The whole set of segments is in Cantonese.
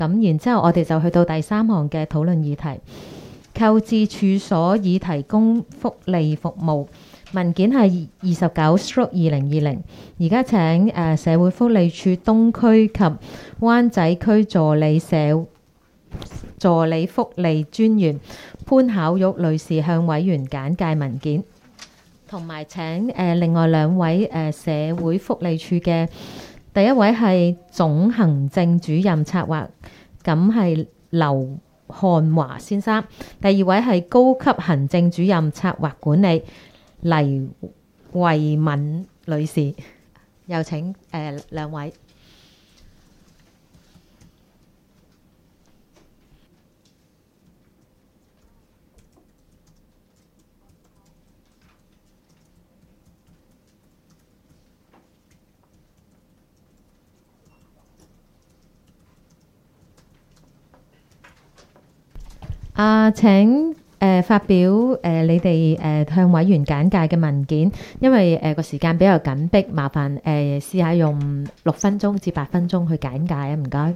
咁然之後我哋就去到第三項嘅討論議題，購置處所已提供福利服務。文件係29/2020。而家請社會福利署東區及灣仔區助理福利專員潘巧玉女士向委員簡介文件，同埋請另外兩位社會福利署嘅，第一位係總行政主任策劃，咁係劉漢華先生；第二位係高級行政主任策劃管理黎慧敏女士。有請兩位。請發表你哋向委員簡介嘅文件，因為個時間比較緊迫，麻煩試下用6分鐘至8分鐘去簡介啊，唔該。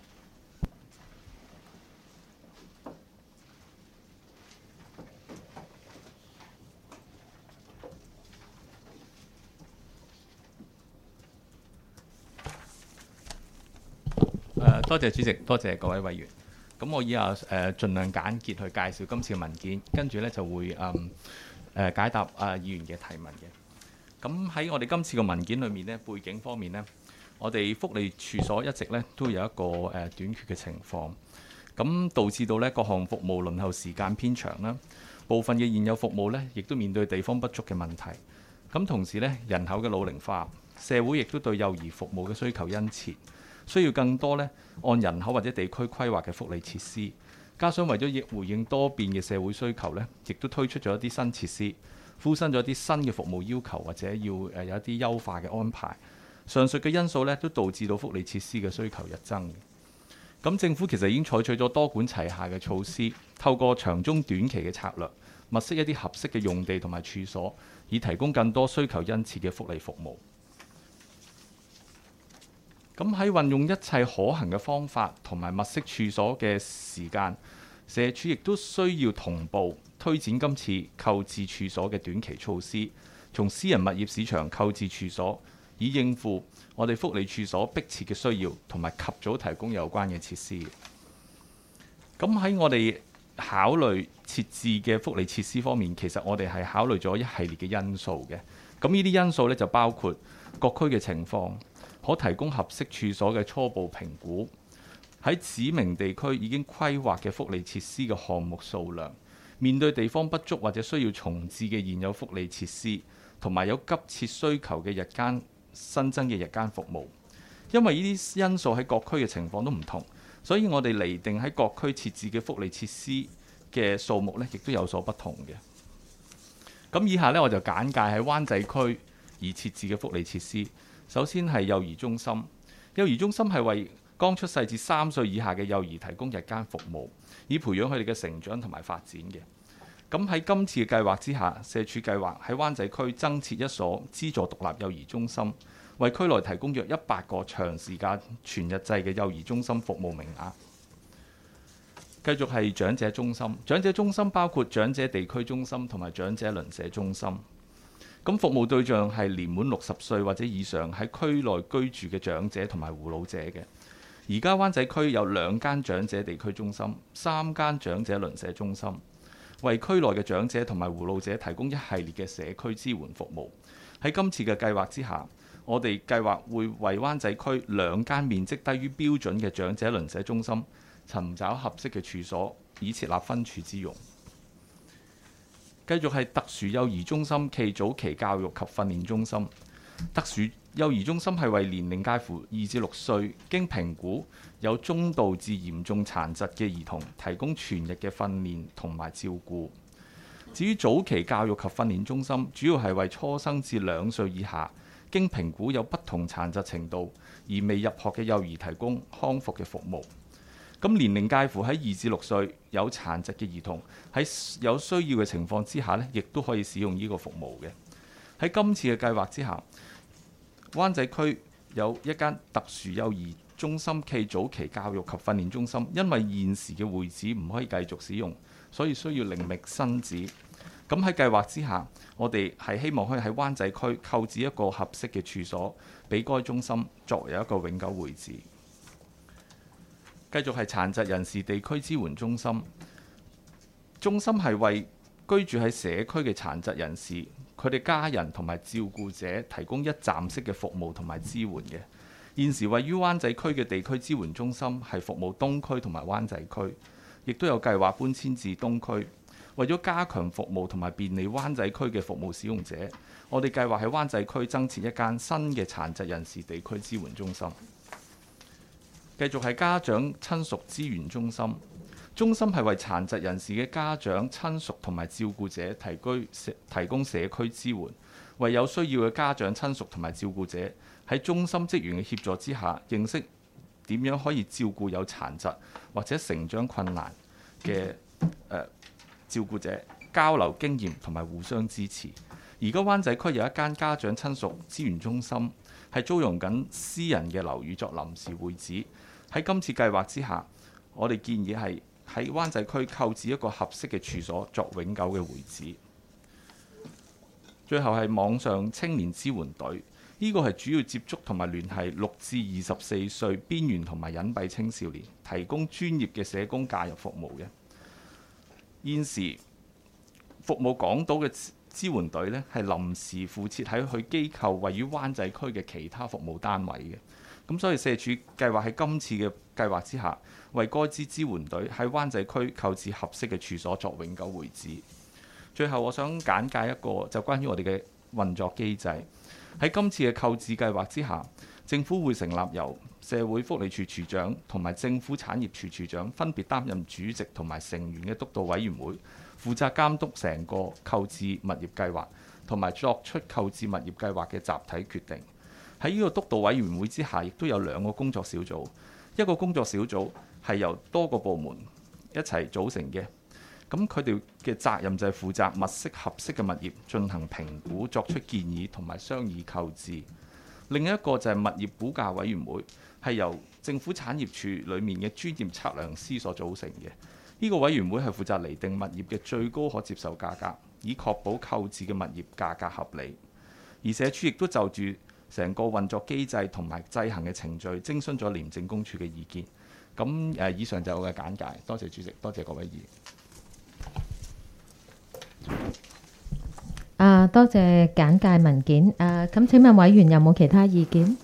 多謝主席，多謝各位委員。咁我以下盡量簡潔去介紹今次嘅文件，跟住咧就會解答議員嘅提問嘅。咁喺我哋今次嘅文件裏面呢，背景方面呢，我哋福利處所一直咧都有一個短缺嘅情況，咁導致到呢各項服務輪候時間偏長啦，部分嘅現有服務呢亦都面對地方不足嘅問題。咁同時呢，人口嘅老齡化，社會亦都對幼兒服務嘅需求殷切。需要更多呢按人口或者地區規劃嘅福利設施，加上為咗回應多變嘅社會需求呢，亦都推出咗一啲新設施，附身咗一啲新嘅服務要求，或者要有一啲優化嘅安排。上述嘅因素呢，都導致到福利設施嘅需求日增。咁政府其實已經採取咗多管齊下嘅措施，透過長中短期嘅策略，物色一啲合適嘅用地同埋處所，以提供更多需求殷切嘅福利服務。咁喺運用一切可行嘅方法同埋物色處所嘅時間，社署亦都需要同步推展今次購置處所嘅短期措施，從私人物業市場購置處所，以應付我哋福利處所迫切嘅需要，同埋及早提供有關嘅設施。咁喺我哋考慮設置嘅福利設施方面，其實我哋係考慮咗一系列嘅因素嘅。咁呢啲因素呢，就包括各區嘅情況，可提供合適處所嘅初步評估，喺指明地區已經規劃嘅福利設施嘅項目數量，面對地方不足或者需要重置嘅現有福利設施，同埋有急切需求嘅日間新增嘅日間服務。因為呢啲因素喺各區嘅情況都唔同，所以我哋釐定喺各區設置嘅福利設施嘅數目呢，亦都有所不同嘅。咁以下呢，我就簡介喺灣仔區而設置嘅福利設施。首先係幼兒中心，幼兒中心係為剛出世至3歲以下嘅幼兒提供日間服務，以培養佢哋嘅成長同埋發展嘅。咁喺今次嘅計劃之下，社署計劃喺灣仔區增設一所資助獨立幼兒中心，為區內提供約100個長時間全日制嘅幼兒中心服務名額。繼續係長者中心，長者中心包括長者地區中心同埋長者鄰舍中心。咁服務對象係年滿60歲或者以上喺區內居住嘅長者同埋護老者嘅。而家灣仔區有2間長者地區中心、3間長者鄰舍中心，為區內嘅長者同埋護老者提供一系列嘅社區支援服務。喺今次嘅計劃之下，我哋計劃會為灣仔區2間面積低於標準嘅長者鄰舍中心尋找合適嘅處所，以設立分處之用。繼續係特殊幼兒中心暨早期教育及訓練中心。特殊幼兒中心係為年齡介乎2至6歲，經評估有中度至嚴重殘疾嘅兒童提供全日嘅訓練同埋照顧。至於早期教育及訓練中心，主要係為初生至2歲以下，經評估有不同殘疾程度而未入學嘅幼兒提供康復嘅服務。咁年齡介乎喺2至6歲有殘疾嘅兒童喺有需要嘅情況之下呢，亦都可以使用呢個服務嘅。喺今次嘅計劃之下，灣仔區有一間特殊幼兒中心暨早期教育及訓練中心，因為現時嘅會址唔可以繼續使用，所以需要另覓新址。咁喺計劃之下，我哋係希望可以喺灣仔區購置一個合適嘅處所，俾該中心作為一個永久會址。繼續係殘疾人士地區支援中心，中心係為居住喺社區嘅殘疾人士、佢哋家人同埋照顧者提供一站式嘅服務同埋支援嘅。現時位於灣仔區嘅地區支援中心係服務東區同埋灣仔區，亦都有計劃搬遷至東區。為咗加強服務同埋便利灣仔區嘅服務使用者，我哋計劃喺灣仔區增設一間新嘅殘疾人士地區支援中心。繼續係家長親屬資源中心，中心係為殘疾人士嘅家長親屬同埋照顧者提供社區支援，為有需要嘅家長親屬同埋照顧者喺中心職員嘅協助之下，認識點樣可以照顧有殘疾或者成長困難嘅照顧者，交流經驗同埋互相支持。而家灣仔區有一間家長親屬資源中心，係租用緊私人嘅樓宇作臨時會址。喺今次計劃之下，我哋建議係喺灣仔區購置一個合適嘅處所作永久嘅會址。最後係網上青年支援隊，呢個係主要接觸同埋聯繫6至24歲邊緣同埋隱蔽青少年，提供專業嘅社工介入服務嘅。現時服務港島嘅支援隊呢，係臨時附設喺佢機構位於灣仔區嘅其他服務單位嘅。咁所以社署計劃喺今次嘅計劃之下，為該支支援隊喺灣仔區購置合適嘅處所作永久會址。最後我想簡介一個就關於我哋嘅運作機制。喺今次嘅購置計劃之下，政府會成立由社會福利署署長同埋政府產業署署長分別擔任主席同埋成員嘅督導委員會，負責監督成個購置物業計劃同埋作出購置物業計劃嘅集體決定。喺呢個督導委員會之下，亦都有2個工作小組。一個工作小組係由多個部門一齊組成嘅，咁佢哋嘅責任就係負責物色合適嘅物業，進行評估、作出建議同埋商議購置。另一個就係物業估價委員會，係由政府產業署裡面嘅專業測量師所組成嘅。呢個委員會係負責釐定物業嘅最高可接受價格，以確保購置嘅物業價格合理。而社署亦都就住成個運作機制同埋制衡嘅程序徵詢咗廉政公署嘅意見。咁以上就係我嘅簡介。多謝主席，多謝各位議員。 多謝簡介文件。咁請問委員有冇其他意見？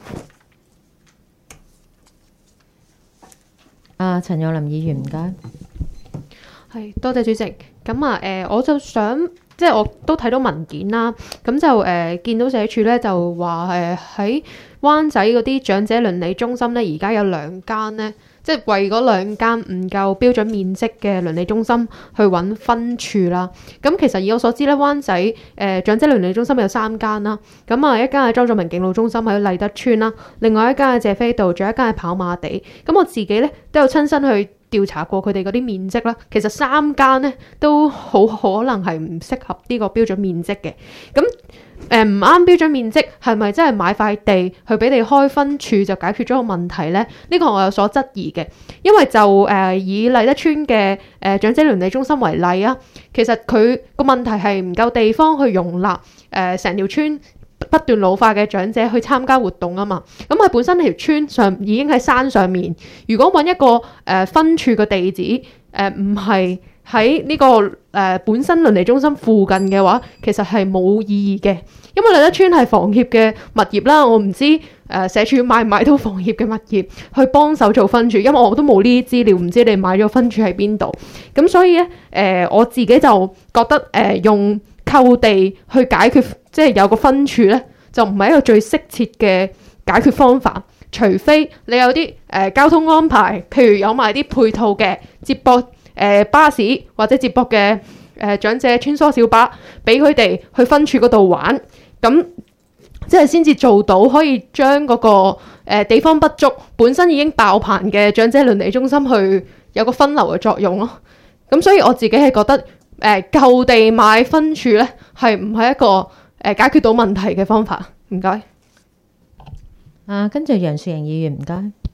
陳玉林議員，唔該。 係，多謝主席。咁我就想，即係我都睇到文件啦。咁就見到社署咧就話喺灣仔嗰啲長者鄰里中心咧，而家有2間咧，即係為嗰2間唔夠標準面積嘅鄰里中心去揾分處啦。咁其實以我所知咧，灣仔長者鄰里中心有3間啦。咁一間係周俊明敬老中心喺麗德邨啦，另外一間係謝斐道，仲有一間係跑馬地。咁我自己咧都有親身去調查過佢哋嗰啲面積啦，其實3間咧都好可能係唔適合呢個標準面積嘅。咁唔啱標準面積，係咪真係買塊地去俾你開分處就解決咗個問題呢？呢個我有所質疑嘅，因為就以麗德邨嘅長者鄰里中心為例啊，其實佢個問題係唔夠地方去容納成條村不斷老化嘅長者去參加活動啊嘛。咁佢本身條村上已經喺山上面，如果揾一個分處嘅地址唔係喺呢個本身鄰里中心附近嘅話，其實係冇意義嘅。因為麗德邨係房協嘅物業啦，我唔知社署買唔買到房協嘅物業去幫手做分處，因為我都冇呢啲資料，唔知你買咗分處喺邊度。咁所以咧我自己就覺得用購地去解決，即係有個分處咧，就唔係一個最適切嘅解決方法。除非你有啲交通安排，譬如有埋啲配套嘅接駁巴士或者接駁嘅長者穿梭小巴，俾佢哋去分處嗰度玩，咁即係先至做到可以將嗰個地方不足、本身已經爆棚嘅長者鄰里中心去有個分流嘅作用咯。咁所以我自己係覺得購地買分處咧，係唔係一個解決到問題嘅方法？唔該。 跟住楊樹瑩議員，唔該。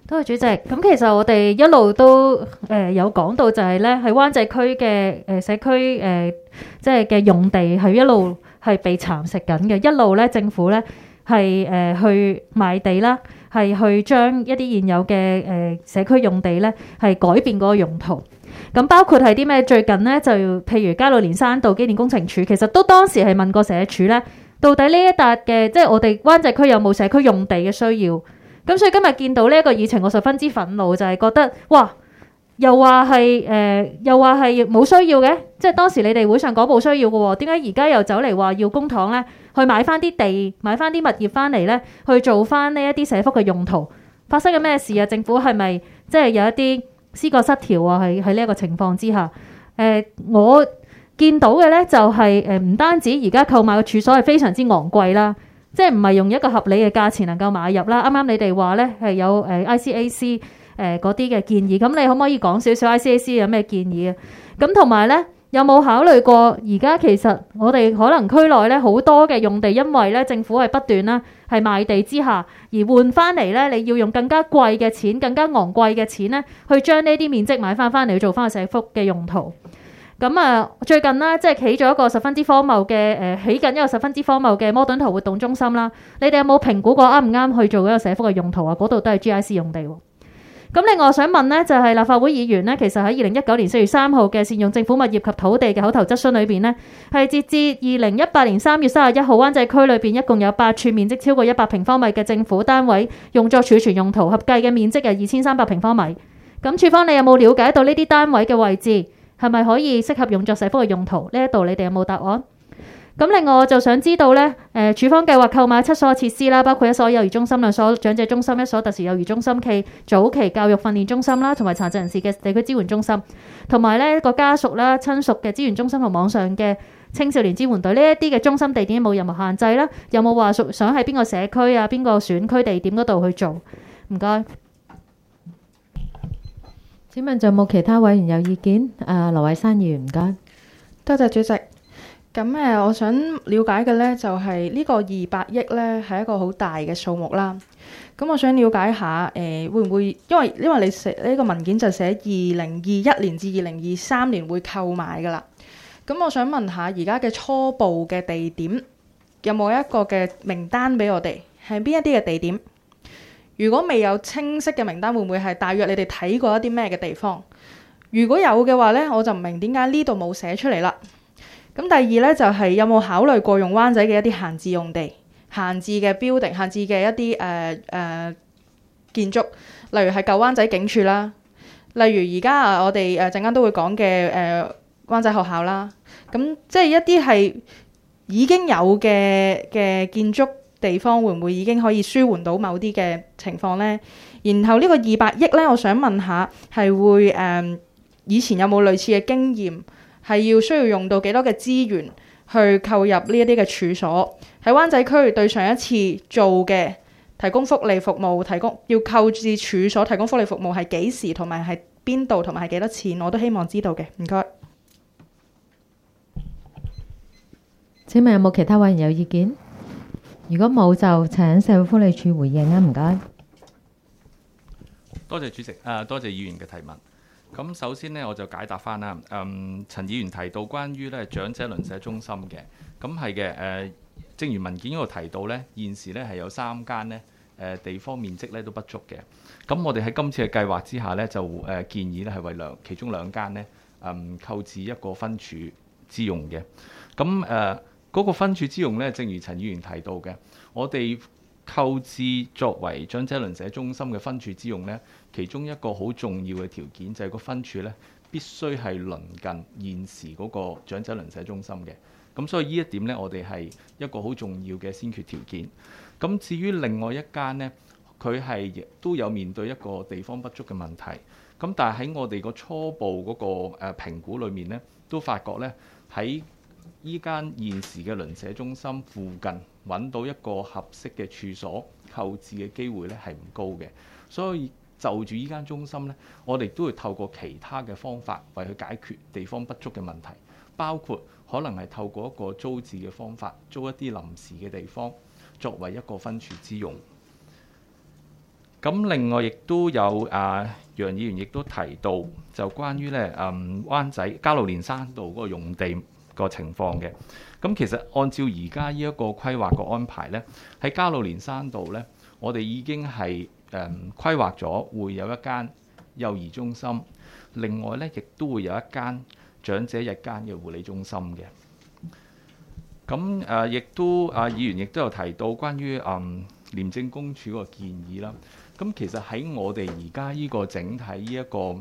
多謝主席。咁其實我哋一路都有講到就係咧，喺灣仔區嘅社區即係嘅用地係一路係被蠶食緊嘅，一路咧政府咧係去賣地啦，係去將一啲現有嘅社區用地咧係改變嗰個用途。咁包括係啲咩？最近咧就譬如加路連山道機電工程署，其實都當時係問過社署咧，到底呢一笪嘅即係我哋灣仔區有冇社區用地嘅需要？咁所以今日見到呢一個議程，我十分之憤怒，就係覺得哇，又話係冇需要嘅，即係當時你哋會上講冇需要嘅喎，點解而家又走嚟話要公帑咧，去買翻啲地、買翻啲物業翻嚟咧，去做翻呢一啲社福嘅用途？發生緊咩事啊？政府係咪即係有一啲思覺失調啊？喺呢一個情況之下，我見到嘅咧就係唔單止而家購買嘅處所係非常之昂貴啦。即係唔係用一個合理嘅價錢能夠買入啦？啱啱你哋話咧係有ICAC 嗰啲嘅建議，咁你可唔可以講少少 ICAC 有咩建議啊？咁同埋咧有冇考慮過而家其實我哋可能區內咧好多嘅用地，因為咧政府係不斷啦係賣地之下而換翻嚟咧，你要用更加貴嘅錢、更加昂貴嘅錢咧去將呢啲面積買翻嚟做翻個社福嘅用途。咁啊，最近啦，即係起咗一個十分之荒謬嘅起緊一個十分之荒謬嘅摩頓頭活動中心啦。你哋有冇評估過啱唔啱去做嗰個社福嘅用途啊？嗰度都係 GIC 用地喎。咁另外我想問呢，就係立法會議員呢，其實喺2019年4月3號嘅善用政府物業及土地嘅口頭質詢裏邊呢，係截至2018年3月31號，灣仔區裏邊一共有8處面積超過100平方米嘅政府單位用作儲存用途，合計嘅面積係2300平方米。咁處方你有冇了解到呢啲單位嘅位置？係咪可以適合用作社福嘅用途？呢一度你哋有冇答案？咁另外我就想知道呢，處方計劃購買7所設施啦，包括1所幼兒中心、2所長者中心、1所特殊幼兒中心暨早期教育訓練中心啦，同埋殘疾人士嘅地區支援中心，同埋呢一個家屬啦、親屬嘅資源中心同網上嘅青少年支援隊呢一啲嘅中心地點有冇任何限制啦？有冇話想喺邊個社區啊、邊個選區地點嗰度去做？唔該。 請問仲有冇其他委員有意見？羅偉山議員，唔該。 多謝主席。咁我想了解嘅呢，就係呢個200億呢係一個好大嘅數目啦。咁我想了解下會唔會因為你寫呢個文件就寫2021年至2023年會購買㗎啦。咁我想問下而家嘅初步嘅地點有冇一個嘅名單俾我哋？係邊一啲嘅地點？如果未有清晰嘅名單，會唔會係大約你哋睇過一啲咩嘅地方？如果有嘅話呢，我就唔明點解呢度冇寫出嚟啦。咁第二呢，就係有冇考慮過用灣仔嘅一啲閒置用地、閒置嘅 building、閒置嘅一啲建築，例如係舊灣仔警署啦，例如而家我哋陣間都會講嘅灣仔學校啦。咁即係一啲係已經有嘅建築地方，會唔會已經可以舒緩到某啲嘅情況呢？然後呢個200億呢，我想問下係會以前有冇類似嘅經驗，係需要用到幾多嘅資源去購入呢一啲嘅處所？喺灣仔區對上一次做嘅提供福利服務，要購置處所提供福利服務係幾時，同埋係邊度，同埋係幾多錢？我都希望知道嘅。唔該。 請問有冇其他委員有意見？如果冇，就請社會福利署回應啊！唔該。 多謝主席，多謝議員嘅提問。咁首先呢，我就解答翻啦。陳議員提到關於咧長者鄰舍中心嘅，咁係嘅。正如文件嗰度提到呢，現時呢係有3間呢地方面積咧都不足嘅。咁我哋喺今次嘅計劃之下呢，就建議咧係為其中2間呢購置一個分處之用嘅。咁嗰個分處之用呢，正如陳議員提到嘅，我哋購置作為長者鄰舍中心嘅分處之用呢，其中一個好重要嘅條件就係個分處呢必須係鄰近現時嗰個長者鄰舍中心嘅。咁所以呢一點呢，我哋係一個好重要嘅先決條件。咁至於另外一間呢，佢係亦都有面對一個地方不足嘅問題。咁但係喺我哋個初步嗰個評估裏面呢，都發覺呢喺依間現時嘅鄰舍中心附近揾到一個合適嘅處所購置嘅機會咧係唔高嘅，所以就住依間中心咧，我哋都會透過其他嘅方法為佢解決地方不足嘅問題，包括可能係透過一個租置嘅方法，租一啲臨時嘅地方作為一個分處之用。 咁另外亦都有楊議員亦都提到，就關於咧灣仔加路連山道嗰個用地個情況嘅。咁其實按照而家呢一個規劃個安排咧，喺加路連山道咧，我哋已經係規劃咗會有一間幼兒中心，另外咧亦都會有一間長者日間嘅護理中心嘅。咁亦都議員亦都有提到關於廉政公署嗰個建議啦。咁其實喺我哋而家呢個整體呢一個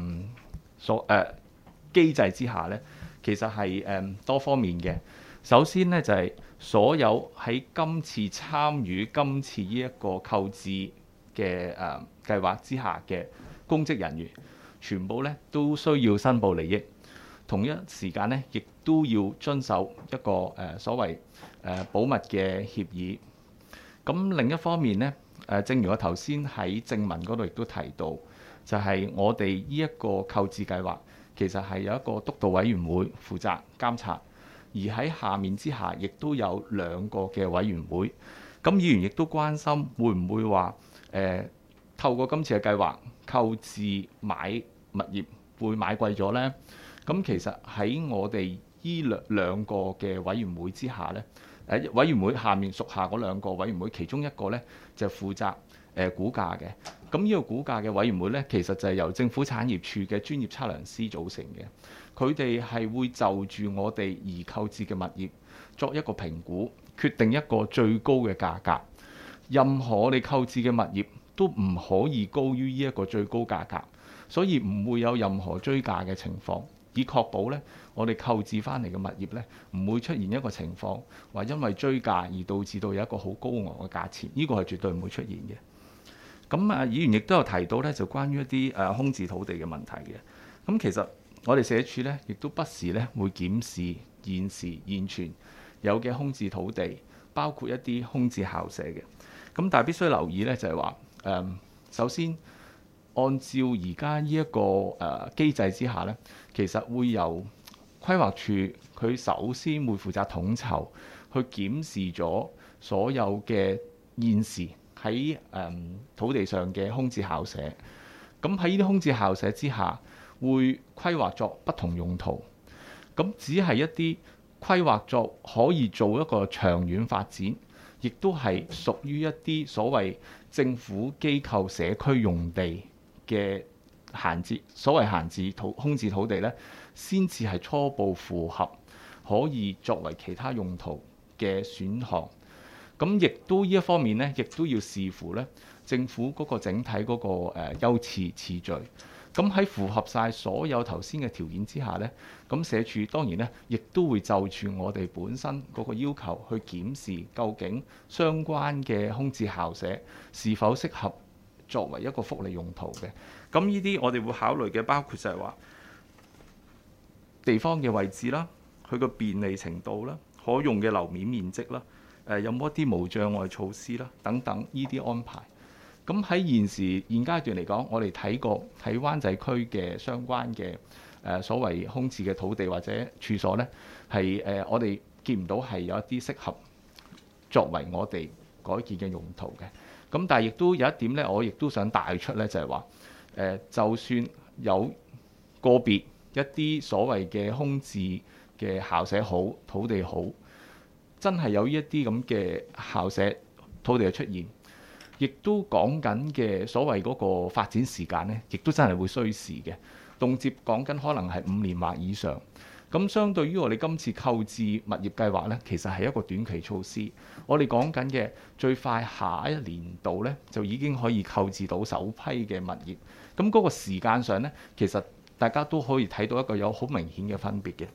機制之下咧，其實係多方面嘅。首先咧就係所有喺今次參與今次呢一個購置嘅計劃之下嘅公職人員，全部咧都需要申報利益，同一時間咧亦都要遵守一個所謂保密嘅協議。咁另一方面咧，正如我頭先喺正文嗰度亦都提到，就係我哋呢一個購置計劃其實係有一個督導委員會負責監察，而喺下面之下亦都有2個嘅委員會。咁議員亦都關心會唔會話透過今次嘅計劃購置買物業會買貴咗呢？咁其實喺我哋呢兩個嘅委員會之下呢，委員會下面屬下嗰2個委員會，其中一個呢就負責估價嘅。咁呢個估價嘅委員會呢，其實就係由政府產業署嘅專業測量師組成嘅。佢哋係會就住我哋而購置嘅物業作一個評估，決定一個最高嘅價格。任何我哋購置嘅物業都唔可以高於呢一個最高價格，所以唔會有任何追價嘅情況，以確保呢我哋購置翻嚟嘅物業呢唔會出現一個情況，話因為追價而導致到有一個好高昂嘅價錢，呢個係絕對唔會出現嘅。咁議員亦都有提到呢，就關於一啲空置土地嘅問題嘅。咁其實我哋社署呢，亦都不時呢會檢視現時現存有嘅空置土地，包括一啲空置校舍嘅。咁但係必須留意呢，就係話首先按照而家呢一個機制之下呢，其實會由規劃署佢首先會負責統籌去檢視咗所有嘅現時喺土地上嘅空置校舍。咁喺呢啲空置校舍之下，會規劃作不同用途。咁只係一啲規劃作可以做一個長遠發展，亦都係屬於一啲所謂政府機構社區用地嘅閒置，所謂閒置空置土地呢，先至係初步符合可以作為其他用途嘅選項。咁亦都呢一方面呢，亦都要視乎呢政府嗰個整體嗰個優次次序。咁喺符合晒所有頭先嘅條件之下呢，咁社署當然呢，亦都會就住我哋本身嗰個要求去檢視，究竟相關嘅空置校舍是否適合作為一個福利用途嘅。咁呢啲我哋會考慮嘅包括就係話地方嘅位置啦，佢個便利程度啦，可用嘅樓面面積啦，有冇一啲無障礙措施啦，等等呢啲安排。咁喺現階段嚟講，我哋睇過喺灣仔區嘅相關嘅所謂空置嘅土地或者處所呢，係我哋見唔到係有一啲適合作為我哋改建嘅用途嘅。咁但係亦都有一點呢，我亦都想帶出呢，就係話就算有個別一啲所謂嘅空置嘅校舍好、土地好，真係有一啲咁嘅校舍土地嘅出現，亦都講緊嘅所謂嗰個發展時間呢，亦都真係會需時嘅，動輒講緊可能係5年或以上。咁相對於我哋今次購置物業計劃呢，其實係一個短期措施。我哋講緊嘅最快下一年度呢，就已經可以購置到首批嘅物業。咁嗰個時間上呢，其實大家都可以睇到一個有好明顯嘅分別嘅。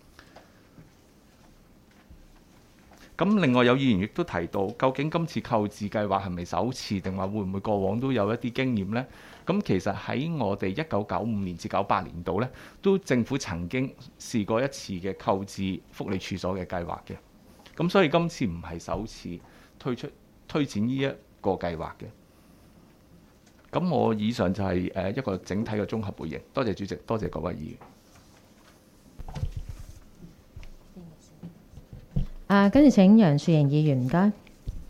咁另外有議員亦都提到，究竟今次購置計劃係咪首次，定話會唔會過往都有一啲經驗呢？咁其實喺我哋1995年至98年度呢，都政府曾經試過一次嘅購置福利處所嘅計劃嘅。咁所以今次唔係首次推展呢一個計劃嘅。咁我以上就係一個整體嘅綜合回應。多謝主席，多謝各位議員。 跟住請楊樹盈議員，唔該。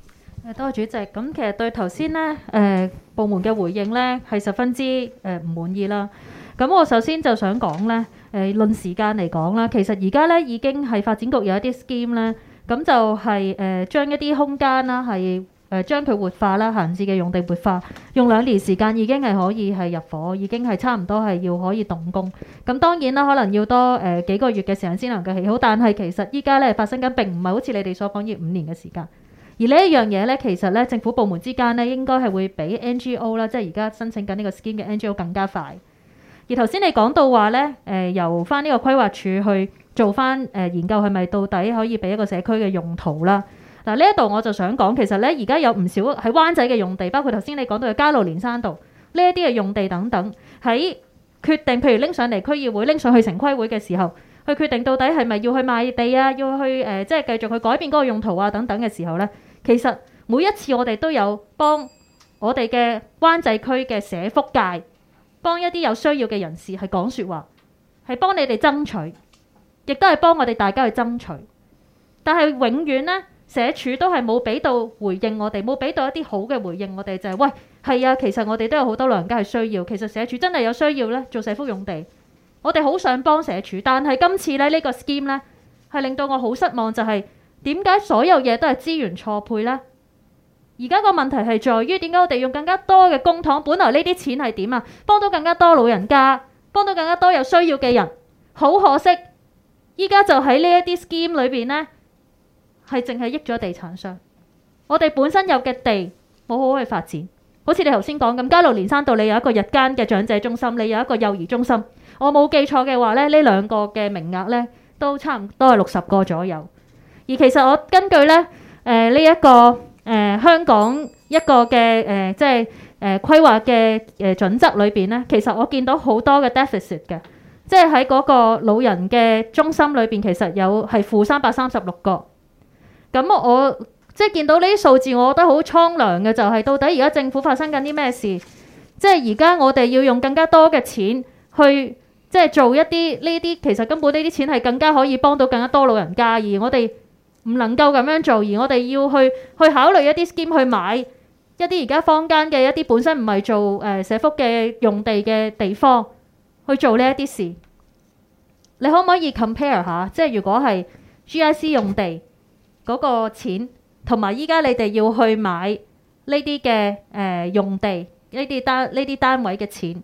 多謝主席。咁其實對頭先咧部門嘅回應咧係十分之唔滿意啦。咁我首先就想講咧論時間嚟講啦，其實而家咧已經係發展局有一啲 scheme 咧，咁就係將一啲空間啦係將佢活化啦，閒置嘅用地活化，用2年時間已經係可以係入伙，已經係差唔多係要可以動工。咁當然啦，可能要多幾個月嘅時間先能夠起好，但係其實依家咧發生緊並唔係好似你哋所講要5年嘅時間。而呢一樣嘢咧，其實咧政府部門之間咧應該係會比 NGO 啦，即係而家申請緊呢個 scheme 嘅 NGO 更加快。而頭先你講到話咧，由翻呢個規劃署去做翻研究係咪到底可以俾一個社區嘅用途啦。嗱，呢一度我就想講，其實咧而家有唔少喺灣仔嘅用地，包括頭先你講到嘅加路連山道呢一啲嘅用地等等，喺決定譬如拎上嚟區議會、拎上去城規會嘅時候，去決定到底係咪要去賣地啊，要去即係繼續去改變嗰個用途啊等等嘅時候咧，其實每一次我哋都有幫我哋嘅灣仔區嘅社福界，幫一啲有需要嘅人士係講説話，係幫你哋爭取，亦都係幫我哋大家去爭取。但係永遠呢，社署都係冇俾到回應我哋，冇俾到一啲好嘅回應我哋，就係喂係啊，其實我哋都有好多老人家係需要，其實社署真係有需要呢做社福用地，我哋好想幫社署，但係今次呢個 scheme 呢係令到我好失望，就係點解所有嘢都係資源錯配呢？而家個問題係在於點解我哋用更加多嘅公帑，本來呢啲錢係點啊？幫到更加多老人家，幫到更加多有需要嘅人。好可惜，依家就喺呢一啲 scheme 裏邊呢，係淨係益咗地產商。我哋本身有嘅地冇好好去發展，好似你頭先講咁，加路連山道你有一個日間嘅長者中心，你有一個幼兒中心。我冇記錯嘅話咧，呢兩個嘅名額呢都差唔多係60個左右。而其實我根據呢呢一個香港一個嘅即係規劃嘅準則裏邊呢，其實我見到好多嘅 deficit 嘅，即係喺嗰個老人嘅中心裏邊，其實有係負336個。咁我即係見到呢啲數字，我覺得好蒼涼嘅，就係到底而家政府發生緊啲咩事？即係而家我哋要用更加多嘅錢去即係做一啲呢啲，其實根本呢啲錢係更加可以幫到更加多老人家，而我哋唔能夠咁樣做，而我哋要去考慮一啲 scheme 去買一啲而家坊間嘅一啲本身唔係做社福嘅用地嘅地方去做呢一啲事。你可唔可以 compare 下？即係如果係 GIC 用地嗰個錢，同埋依家你哋要去買呢啲嘅用地呢啲單位嘅錢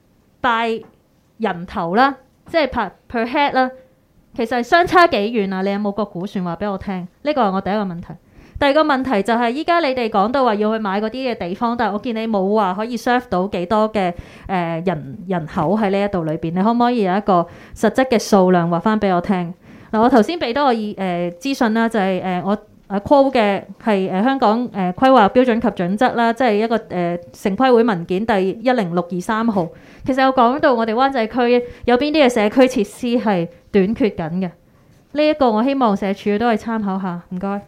，by 人頭啦，即係 per head 啦。其實係相差幾遠啊？你有冇個估算話俾我聽？呢個係我第一個問題。第二個問題就係依家你哋講到話要去買嗰啲嘅地方，但係我見你冇話可以 serve 到幾多嘅人口喺呢一度裏邊。你可唔可以有一個實質嘅數量話翻俾我聽？嗱，我頭先俾多個資訊啦，就係我quote 嘅係香港規劃標準及準則啦，即係一個城規會文件第10623號。其實有講到我哋灣仔區有邊啲嘅社區設施係短缺緊嘅。呢一個我希望社署都係參考下。唔該。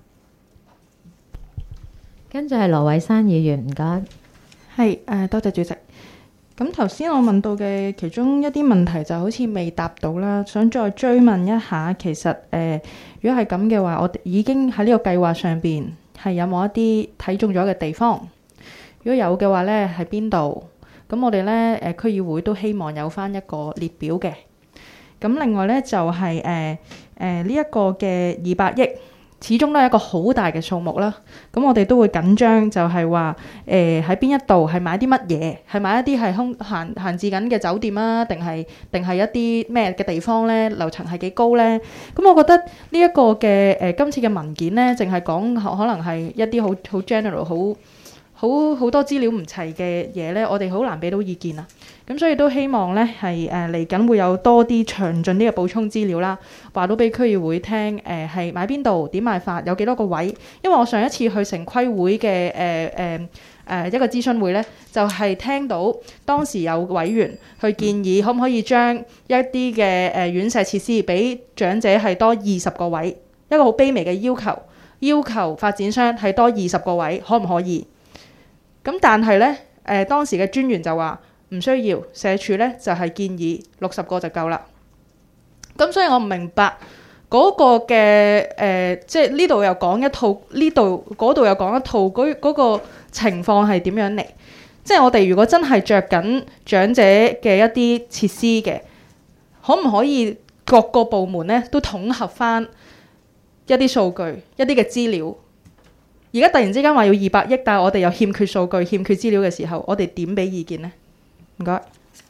跟住係羅偉山議員，唔該。 係多謝主席。咁頭先我問到嘅其中一啲問題就好似未答到啦，想再追問一下。其實如果係咁嘅話，我哋已經喺呢個計劃上邊係有冇一啲睇中咗嘅地方？如果有嘅話呢，喺邊度？咁我哋呢區議會都希望有翻一個列表嘅。咁另外呢，就係呢一個嘅200億。始終都係一個好大嘅數目啦，咁我哋都會緊張，就係話喺邊一度係買啲乜嘢，係買一啲係閒置緊嘅酒店啊，定係一啲咩嘅地方咧？樓層係幾高咧？咁我覺得呢一個嘅今次嘅文件咧，淨係講可能係一啲好 general 好多資料唔齊嘅嘢咧，我哋好難俾到意見啊。咁所以都希望咧係嚟緊會有多啲詳盡啲嘅補充資料啦，話到俾區議會聽係買邊度、點買法、有幾多個位。因為我上一次去城規會嘅一個諮詢會咧，就係聽到當時有委員去建議可唔可以將一啲嘅院舍設施俾長者係多20個位，一個好卑微嘅要求發展商係多20個位，可唔可以？咁但係咧當時嘅專員就話唔需要，社署咧就係建議60個就夠啦。咁所以我唔明白嗰個嘅即係呢度又講一套，呢度嗰度又講一套，嗰個情況係點樣嚟？即係我哋如果真係着緊長者嘅一啲設施嘅，可唔可以各個部門咧都統合翻一啲數據、一啲嘅資料？而家突然之間話要200億，但係我哋又欠缺數據、欠缺資料嘅時候，我哋點俾意見呢？唔該。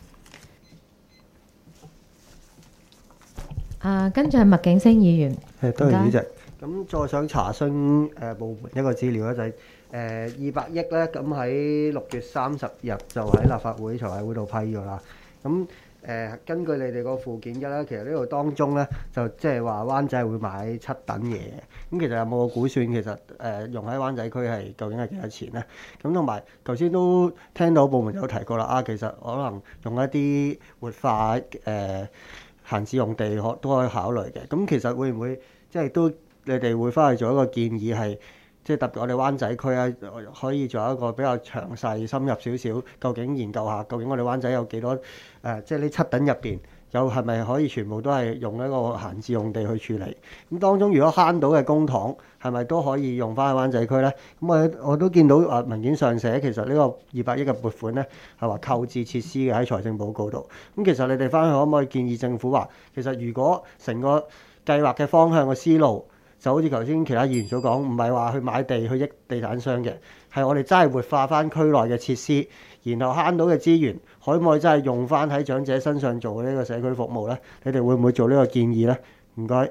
跟住係麥景星議員。 多謝主席。咁再想查詢部門一個資料咧，就係200億咧，咁喺6月30日就喺立法會財委會度批咗啦。咁根據你哋個附件1咧，其實呢度當中咧就即係話灣仔會買7等嘢。咁其實有冇個估算？其實用喺灣仔區係究竟係幾多錢咧？咁同埋頭先都聽到部門有提過啦。其實可能用一啲活化閒置用地都可以考慮嘅。咁其實會唔會即係都你哋會翻去做一個建議係，即係特別我哋灣仔區啊，可以做一個比較詳細深入少少，究竟研究下究竟我哋灣仔有幾多即係呢7等入邊有係咪可以全部都係用一個閒置用地去處理？咁當中如果慳到嘅公帑係咪都可以用翻喺灣仔區咧？咁我都見到文件上寫其實呢個200億嘅撥款咧係話購置設施嘅喺財政報告度。咁其實你哋翻去可唔可以建議政府話，其實如果成個計劃嘅方向嘅思路，就好似頭先其他議員所講，唔係話去買地去益地產商嘅，係我哋真係活化翻區內嘅設施，然後慳到嘅資源，可唔可以真係用翻喺長者身上做呢個社區服務呢？你哋會唔會做呢個建議呢？唔該。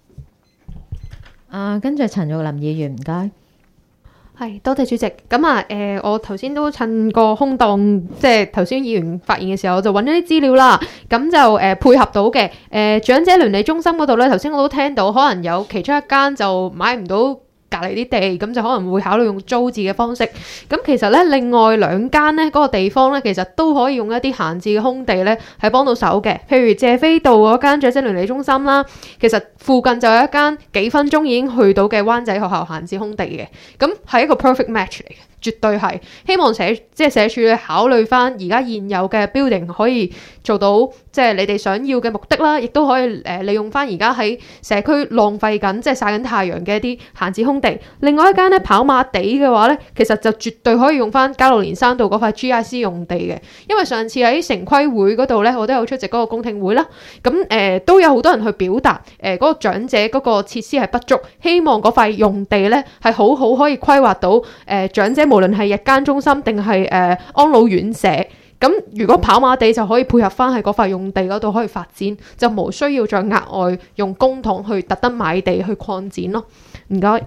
跟住陳玉林議員，唔該。 係，多謝主席。咁我頭先都趁個空檔，即係頭先議員發言嘅時候，我就揾咗啲資料啦。咁就配合到嘅長者鄰里中心嗰度咧，頭先我都聽到，可能有其中一間就買唔到隔離啲地，咁就可能會考慮用租置嘅方式。咁其實咧，另外2間咧嗰個地方咧，其實都可以用一啲閒置嘅空地咧，係幫到手嘅。譬如謝斐道嗰間長者鄰里中心啦，其實附近就有一間幾分鐘已經去到嘅灣仔學校閒置空地嘅，咁係一個 perfect match 嚟嘅。絕對係希望社署去考慮翻而家現有嘅 building 可以做到即係你哋想要嘅目的啦，亦都可以利用翻而家喺社區浪費緊即係曬緊太陽嘅一啲閒置空地。另外一間咧跑馬地嘅話咧，其實就絕對可以用翻加路連山道嗰塊 GIC 用地嘅，因為上次喺城規會嗰度咧，我都有出席嗰個公聽會啦。咁都有好多人去表達嗰個長者嗰個設施係不足，希望嗰塊用地咧係好好可以規劃到長者。無論係日間中心定係安老院舍，咁如果跑馬地就可以配合翻喺嗰塊用地嗰度可以發展，就無需要再額外用公帑去特登買地去擴展咯。唔該。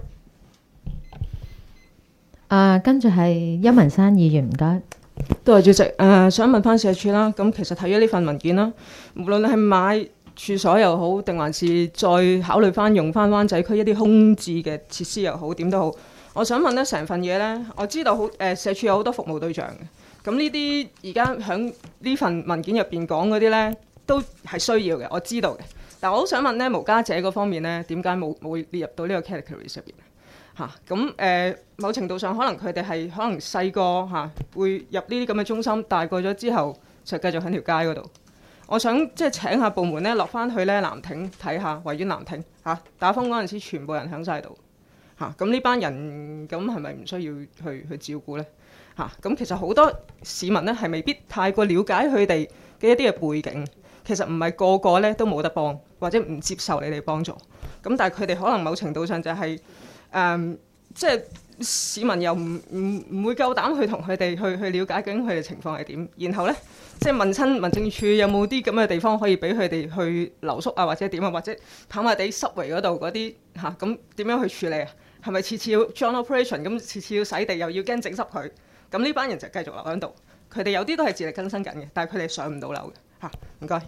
跟住係邱文山議員，唔該。 多謝主席。想問翻社署啦，咁其實睇咗呢份文件啦，無論係買處所又好，定還是再考慮翻用翻灣仔區一啲空置嘅設施又好，點都好。我想問咧，成份嘢咧，我知道社署有好多服務對象嘅，咁呢啲而家喺呢份文件入邊講嗰啲咧，都係需要嘅，我知道嘅。但我好想問咧，無家者嗰方面咧，點解冇列入到呢個 category 入邊嚇？咁某程度上可能佢哋係可能細個嚇會入呢啲咁嘅中心，大個咗之後就繼續喺條街嗰度。我想即係請下部門咧落翻去咧藍亭睇下，維園藍亭嚇打風嗰陣時，全部人喺晒度。咁呢班人咁係咪唔需要去照顧呢？咁其實好多市民呢係未必太過了解佢哋嘅一啲嘅背景，其實唔係個個呢都冇得幫，或者唔接受你哋幫助。咁但係佢哋可能某程度上就係即係市民又唔會夠膽去同佢哋去了解究竟佢哋情況係點，然後呢，即係問親民政處有冇啲咁嘅地方可以俾佢哋去留宿啊，或者點啊，或者跑馬地濕圍嗰度嗰啲咁點樣去處理啊？係咪次次要 joint operation 咁，次次要洗地又要驚整濕佢？咁呢班人就繼續留喺度。佢哋有啲都係自力更生緊嘅，但係佢哋上唔到樓嘅。唔該。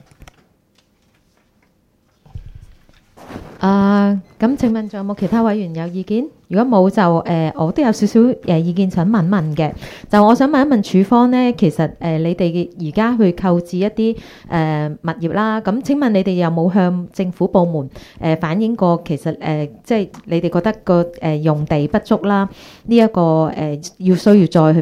咁請問仲有冇其他委員有意見？如果冇就我都有少少意見想問問嘅。就我想問一問署方呢，其實你哋而家去購置一啲物業啦，咁請問你哋有冇向政府部門反映過？其實即係你哋覺得個用地不足啦，呢一個要需要再去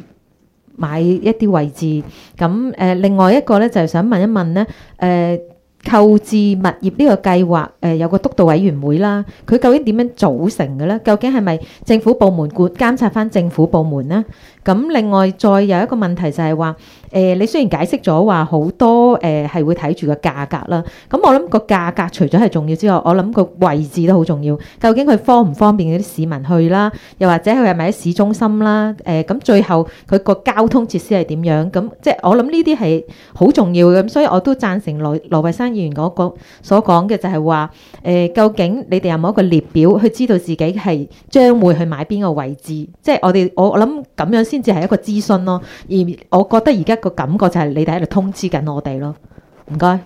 買一啲位置。咁另外一個咧就係想問一問咧購置物業呢個計劃有個督導委員會啦，佢究竟點樣組成嘅咧？究竟係咪政府部門監察翻政府部門呢？咁另外再有一個問題就係話你雖然解釋咗話好多係會睇住個價格啦，咁我諗個價格除咗係重要之外，我諗個位置都好重要。究竟佢方唔方便嗰啲市民去啦？又或者佢係咪喺市中心啦？咁最後佢個交通設施係點樣？咁即係我諗呢啲係好重要嘅，咁所以我都贊成羅慧珊議員嗰個所講嘅就係話究竟你哋有冇一個列表去知道自己係將會去買邊個位置？即係我諗咁樣先至係一個諮詢咯。而我覺得而家個感覺就係你哋喺度通知緊我哋咯。唔該。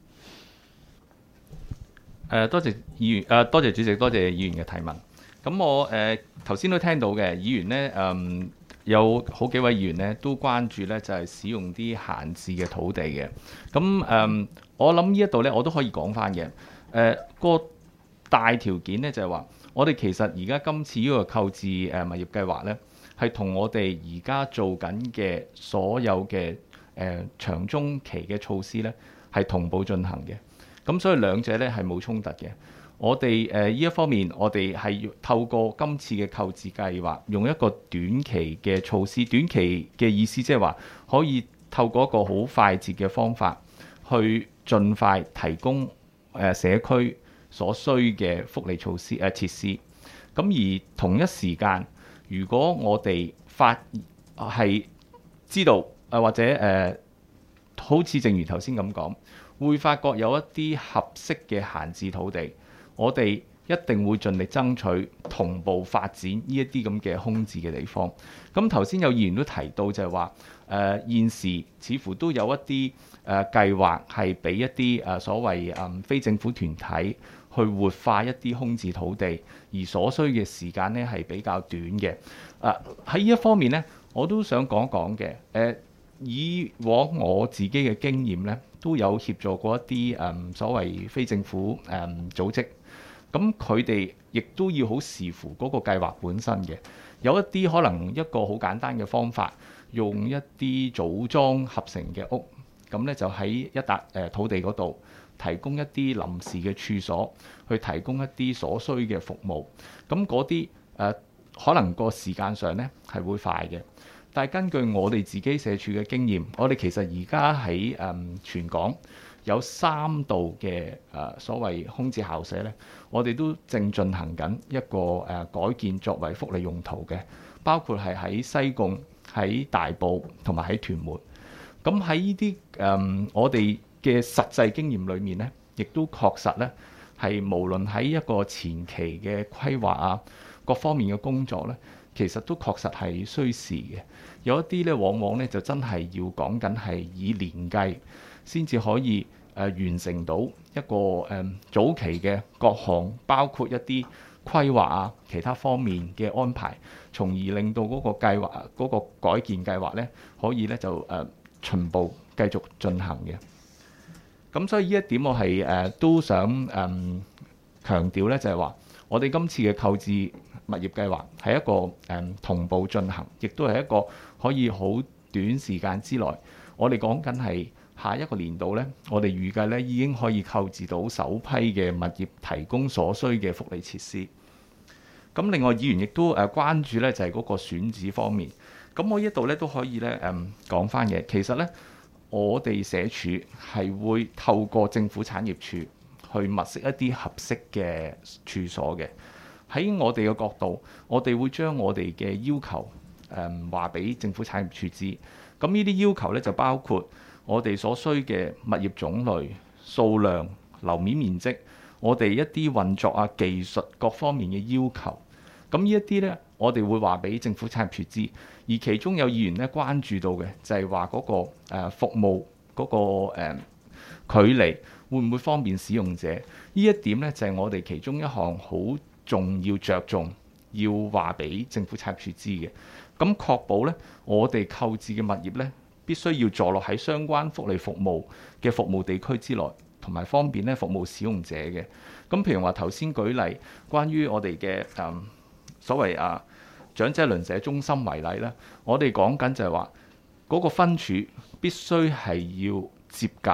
多謝議員，多謝主席，多謝議員嘅提問。咁我頭先都聽到嘅議員呢，有好幾位議員呢都關注呢就係使用啲閒置嘅土地嘅。咁我諗呢一度呢，我都可以講翻嘅。個大條件呢，就係話，我哋其實而家今次呢個購置物業計劃呢，係同我哋而家做緊嘅所有嘅長中期嘅措施呢，係同步進行嘅。咁所以兩者呢係冇衝突嘅。我哋呢一方面，我哋係要透過今次嘅購置計劃，用一個短期嘅措施。短期嘅意思即係話，可以透過一個好快捷嘅方法，去盡快提供社區所需嘅福利措施設施。咁而同一時間，如果我哋係知道或者好似正如頭先咁講，會發覺有一啲合適嘅閒置土地，我哋一定會盡力爭取同步發展呢一啲咁嘅空置嘅地方。咁頭先有議員都提到就係話，現時似乎都有一啲計劃係俾一啲所謂非政府團體去活化一啲空置土地，而所需嘅時間呢係比較短嘅。喺呢一方面呢，我都想講講嘅。以往我自己嘅經驗呢，都有協助過一啲所謂非政府組織。咁佢哋亦都要好視乎嗰個計劃本身嘅。有一啲可能一個好簡單嘅方法，用一啲組裝合成嘅屋，咁呢就喺一笪土地嗰度提供一啲臨時嘅處所，去提供一啲所需嘅服務。咁嗰啲可能個時間上呢係會快嘅。但係根據我哋自己社署嘅經驗，我哋其實而家喺全港有3度嘅所謂空置校舍呢，我哋都正進行緊一個改建作為福利用途嘅，包括係喺西貢、喺大埔同埋喺屯門。咁喺呢啲我哋嘅實際經驗裏面呢，亦都確實呢係無論喺一個前期嘅規劃啊，各方面嘅工作呢，其實都確實係需時嘅。有一啲咧，往往咧就真係要講緊係以年計先至可以完成到一個早期嘅各項，包括一啲規劃啊、其他方面嘅安排，從而令到嗰個計劃、嗰個改建計劃咧，可以咧就循步繼續進行嘅。咁所以呢一點我係都想強調咧，就係話我哋今次嘅購置物業計劃係一個同步進行，亦都係一個可以好短時間之內，我哋講緊係下一個年度呢，我哋預計呢已經可以購置到首批嘅物業，提供所需嘅福利設施。咁另外議員亦都關注呢，就係嗰個選址方面。咁我呢度呢都可以呢講翻嘅，其實呢，我哋社署係會透過政府產業署去物色一啲合適嘅處所嘅。喺我哋嘅角度，我哋會將我哋嘅要求話俾政府產業署知。咁呢啲要求咧就包括我哋所需嘅物業種類、數量、樓面面積，我哋一啲運作啊、技術各方面嘅要求。咁呢一啲咧，我哋會話俾政府產業署知。而其中有議員咧關注到嘅就係話嗰個服務嗰個距離會唔會方便使用者？呢一點咧就係我哋其中一項好重要着重要話俾政府產業署知嘅。咁確保咧，我哋購置嘅物業咧，必須要坐落喺相關福利服務嘅服務地區之內，同埋方便咧服務使用者嘅。咁譬如話頭先舉例，關於我哋嘅所謂長者鄰舍中心為例咧，我哋講緊就係話嗰個分處必須係要接近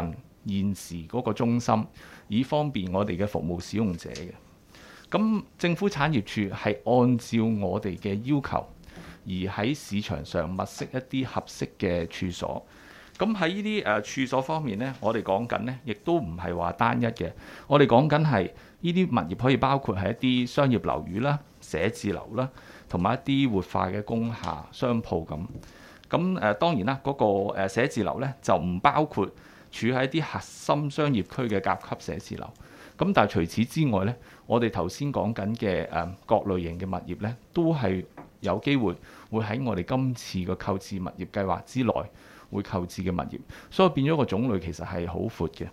現時嗰個中心，以方便我哋嘅服務使用者嘅。咁政府產業處係按照我哋嘅要求，而喺市場上物色一啲合適嘅處所。咁喺呢啲處所方面呢，我哋講緊呢，亦都唔係話單一嘅。我哋講緊係呢啲物業可以包括係一啲商業樓宇啦、寫字樓啦，同埋一啲活化嘅工廈、商鋪咁。咁當然啦，嗰個寫字樓呢，就唔包括處喺一啲核心商業區嘅甲級寫字樓。咁但係除此之外呢，我哋頭先講緊嘅各類型嘅物業呢，都係有機會喺我哋今次嘅購置物業計劃之內會購置嘅物業，所以變咗個種類其實係好闊嘅。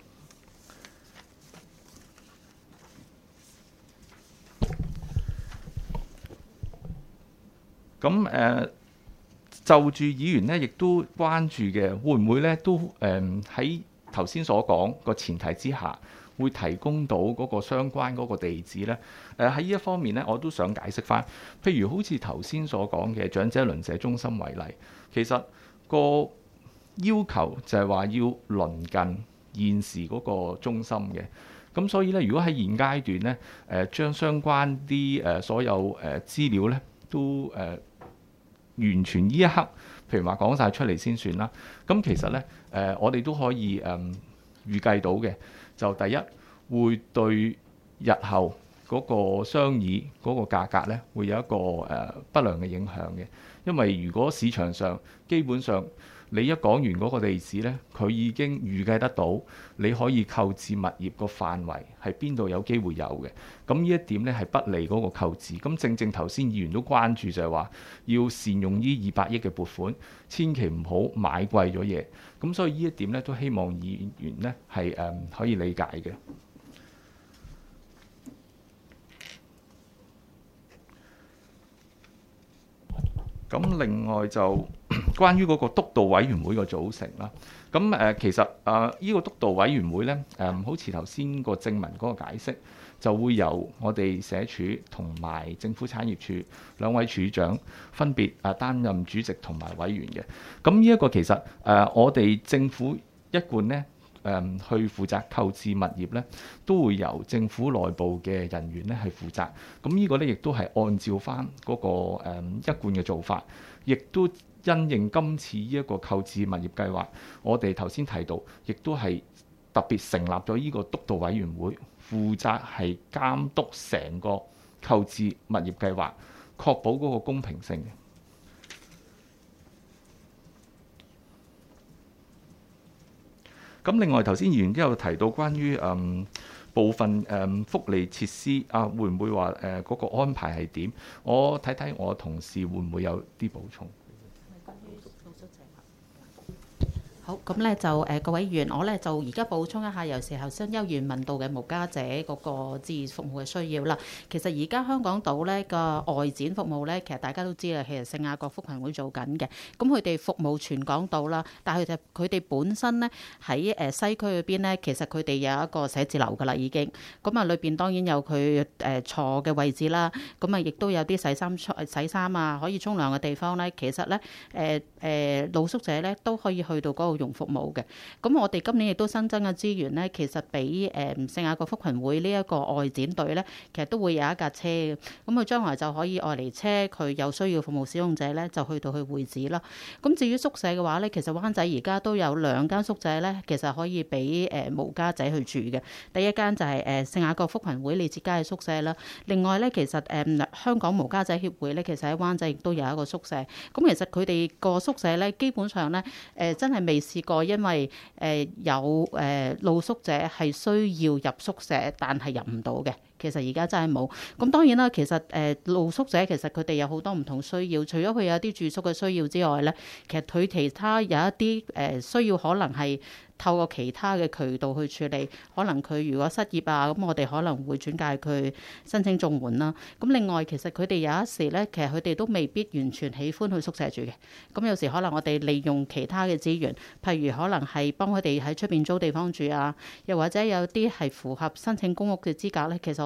咁就住議員呢，亦都關注嘅，會唔會呢都喺頭先所講個前提之下，會提供到嗰個相關嗰個地址呢？喺呢一方面呢，我都想解釋返。譬如好似頭先所講嘅長者鄰舍中心為例，其實個要求就係話要鄰近現時嗰個中心嘅。咁所以呢，如果喺現階段呢，將相關啲所有資料呢都完全呢一刻，譬如話講晒出嚟先算啦。咁其實呢，我哋都可以預計到嘅，就第一會對日後嗰個商議嗰個價格呢，會有一個不良嘅影響嘅。因為如果市場上基本上你一講完嗰個地址呢，佢已經預計得到你可以購置物業個範圍係邊度有機會有嘅。咁呢一點呢係不利嗰個購置。咁正頭先議員都關注就係話要善用呢200億嘅撥款，千祈唔好買貴咗嘢。咁所以呢一點呢都希望議員呢係可以理解嘅。咁另外就關於嗰個督導委員會嘅組成啦，咁其實呢個督導委員會呢，好似頭先個正文嗰個解釋，就會由我哋社署同埋政府產業署兩位處長分別擔任主席同埋委員嘅。咁呢一個其實我哋政府一貫呢，去負責購置物業呢，都會由政府內部嘅人員呢去負責。咁呢個呢，亦都係按照翻嗰個一貫嘅做法，亦都因應今次呢一個購置物業計劃，我哋頭先提到，亦都係特別成立咗呢個督導委員會，負責係監督成個購置物業計劃，確保嗰個公平性。咁另外頭先議員都有提到關於部分福利設施會唔會話嗰個安排係點？我睇睇我同事會唔會有啲補充。 好，咁咧就各位議員，我咧就而家補充一下，有時候新優員問到嘅無家者嗰個置業服務嘅需要啦。其實而家香港島咧個外展服務咧，其實大家都知啦，其實聖雅各福群會做緊嘅。咁佢哋服務全港島啦，但係佢哋本身咧喺西區嗰邊咧，其實佢哋有一個寫字樓噶啦已經。咁啊裏邊當然有佢坐嘅位置啦，咁啊亦都有啲洗衫啊，可以沖涼嘅地方咧。其實咧露宿者咧都可以去到嗰度用服務嘅。咁我哋今年亦都新增嘅資源咧，其實俾聖雅各福群會呢一個外展隊咧，其實都會有一架車嘅。咁佢將來就可以愛嚟車佢有需要服務使用者咧，就去到去會址啦。咁至於宿舍嘅話咧，其實灣仔而家都有2間宿舍咧，其實可以俾無家者去住嘅。第一間就係聖雅各福群會利捷街嘅宿舍啦。另外咧，其實香港無家者協會咧，其實喺灣仔亦都有一個宿舍。咁其實佢哋個宿舍咧，基本上咧真係未試過，因為有露宿者係需要入宿舍，但係入唔到嘅。其實而家真係冇。咁當然啦，其實露宿者其實佢哋有好多唔同需要，除咗佢有啲住宿嘅需要之外咧，其實佢其他有一啲需要可能係透過其他嘅渠道去處理，可能佢如果失業啊，咁我哋可能會轉介佢申請綜援啦。咁另外其實佢哋有一時咧，其實佢哋都未必完全喜歡去宿舍住嘅。咁有時可能我哋利用其他嘅資源，譬如可能係幫佢哋喺出邊租地方住啊，又或者有啲係符合申請公屋嘅資格咧，其實我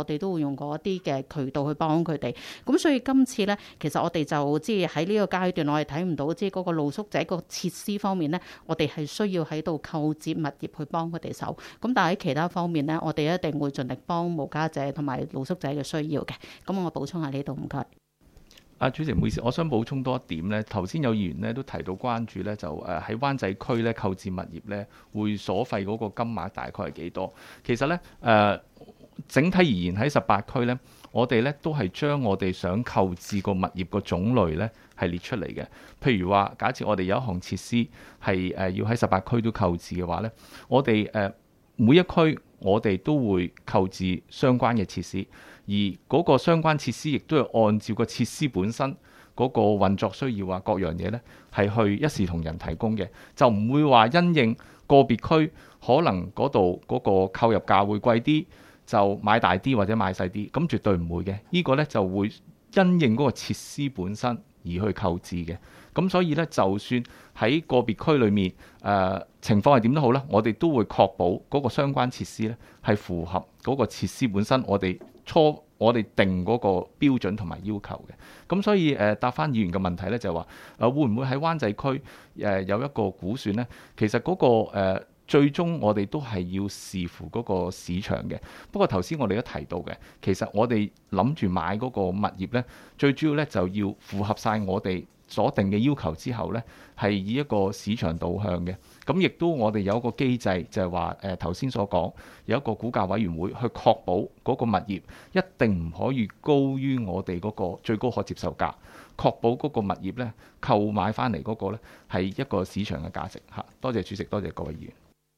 我哋都會用嗰啲嘅渠道去幫佢哋。咁所以今次咧，其實我哋就即係喺呢個階段，我哋睇唔到即係嗰個露宿者個設施方面咧，我哋係需要喺度購置物業去幫佢哋手。咁但係喺其他方面咧，我哋一定會盡力幫無家者同埋露宿者嘅需要嘅。咁我補充下呢度，唔該。 主席唔好意思，我想補充多一點呢。頭先有議員呢都提到關注呢，就喺灣仔區呢購置物業呢會所費嗰個金額大概係幾多？其實呢，整體而言喺18區呢，我哋呢都係將我哋想購置個物業個種類呢係列出嚟嘅。譬如話，假設我哋有一項設施係要喺18區都購置嘅話呢，我哋每一區我哋都會購置相關嘅設施。而嗰個相關設施亦都係按照個設施本身嗰個運作需要啊，各樣嘢呢係去一視同仁提供嘅，就唔會話因應個別區可能嗰度嗰個購入價會貴啲，就買大啲或者買細啲，咁絕對唔會嘅。呢個呢就會因應嗰個設施本身而去購置嘅。咁所以呢，就算喺個別區裏面情況係點都好啦，我哋都會確保嗰個相關設施呢係符合嗰個設施本身我哋定嗰個標準同埋要求嘅。咁所以答翻議員嘅問題呢，就係話會唔會喺灣仔區有一個估算呢？其實嗰個最終我哋都係要視乎嗰個市場嘅。不過頭先我哋都提到嘅，其實我哋諗住買嗰個物業呢，最主要呢就要符合晒我哋所定嘅要求之後呢，係以一個市場導向嘅。咁亦都我哋有一個機制，就係話頭先所講有一個估價委員會去確保嗰個物業一定唔可以高於我哋嗰個最高可接受價，確保嗰個物業呢購買翻嚟嗰個呢係一個市場嘅價值嚇。多謝主席，多謝各位議員。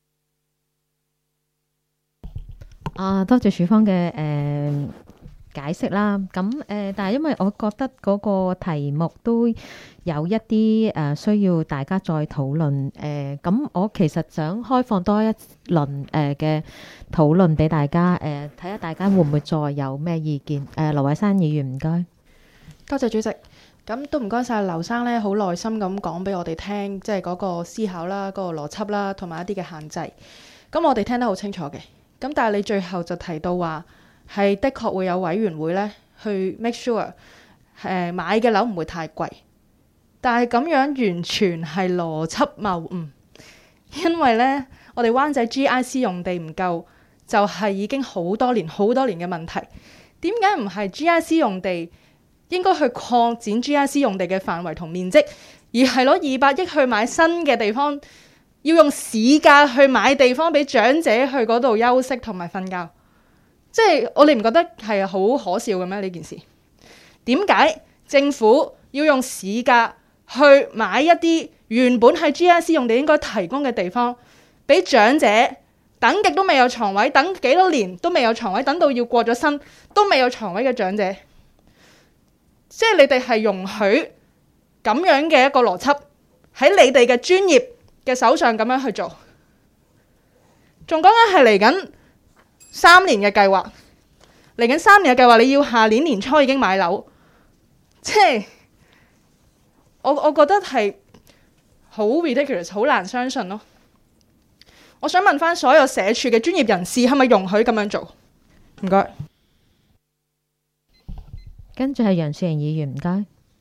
多謝署方嘅解釋啦。咁但係因為我覺得嗰個題目都有一啲需要大家再討論。咁我其實想開放多一輪嘅討論俾大家，睇下大家會唔會再有咩意見？羅偉珊議員唔該。 多謝主席。咁都唔該晒劉生咧，好耐心咁講俾我哋聽，即係嗰個思考啦、嗰個邏輯啦，同埋一啲嘅限制。咁我哋聽得好清楚嘅。咁但係你最後就提到話係的確會有委員會咧去 make sure 買嘅樓唔會太貴，但係咁樣完全係邏輯謬誤，因為咧我哋灣仔 GIC 用地唔夠就係已經好多年嘅問題。點解唔係 GIC 用地應該去擴展 GIC 用地嘅範圍同面積，而係攞200億去買新嘅地方？要用市價去買地方俾長者去嗰度休息同埋瞓覺，即係我哋唔覺得係好可笑嘅咩？呢件事點解政府要用市價去買一啲原本係 GIC 用地應該提供嘅地方，俾長者等極都未有床位，等幾多年都未有床位，等到要過咗身都未有床位嘅長者，即係你哋係容許咁樣嘅一個邏輯喺你哋嘅專業嘅手上咁樣去做，仲講緊係嚟緊3年嘅計劃，嚟緊3年嘅計劃，你要下年年初已經買樓，即係我覺得係好 ridiculous， 好難相信咯。我想問翻所有社署嘅專業人士，係咪容許咁樣做？唔該。 跟住係楊雪瑩議員，唔該。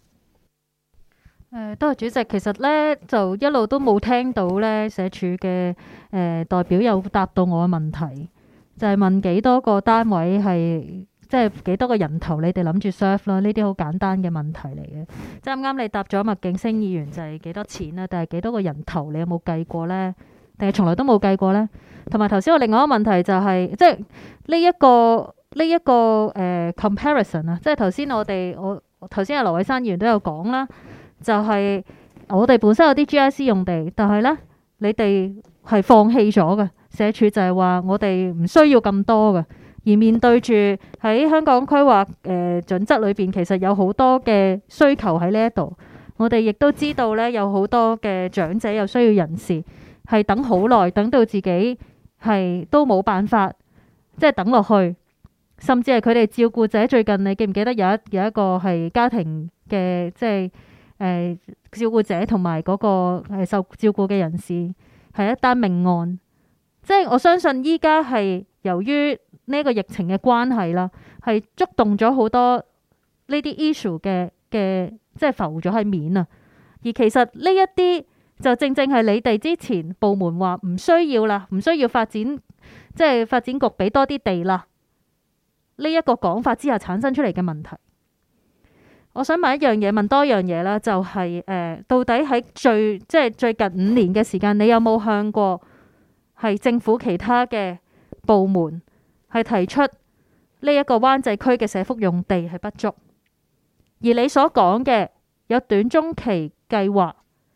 多謝主席。其實咧就一路都冇聽到咧社署嘅代表有答到我嘅問題，就係問幾多個單位係即係幾多個人頭你哋諗住 serve 啦？呢啲好簡單嘅問題嚟嘅。即係啱啱你答咗麥景星議員就係幾多錢啦，但係幾多個人頭你有冇計過呢？定係從來都冇計過呢？同埋頭先我另外一個問題就係即係呢一個comparison 啊，即係頭先我頭先阿羅偉珊議員都有講啦。就係我哋本身有啲 GIC 用地，但係呢，你哋係放棄咗嘅。社署就係話我哋唔需要咁多嘅，而面對住喺香港規劃準則裏邊，其實有好多嘅需求喺呢一度。我哋亦都知道呢，有好多嘅長者有需要人士係等好耐，等到自己係都冇辦法，即係等落去，甚至係佢哋照顧者。最近你記唔記得有一個係家庭嘅即係照顧者同埋嗰個受照顧嘅人士係一單命案，即係我相信依家係由於呢個疫情嘅關係啦，係觸動咗好多呢啲 issue 嘅即係浮咗喺面啊。而其實呢一啲就正正係你哋之前部門話唔需要啦，唔需要發展，即係發展局俾多啲地啦。呢一個講法之下產生出嚟嘅問題，我想問一樣嘢，問多樣嘢啦，就係到底喺最近5年嘅時間，你有冇向過係政府其他嘅部門係提出呢一個灣仔區嘅社福用地係不足？而你所講嘅有短中期計劃，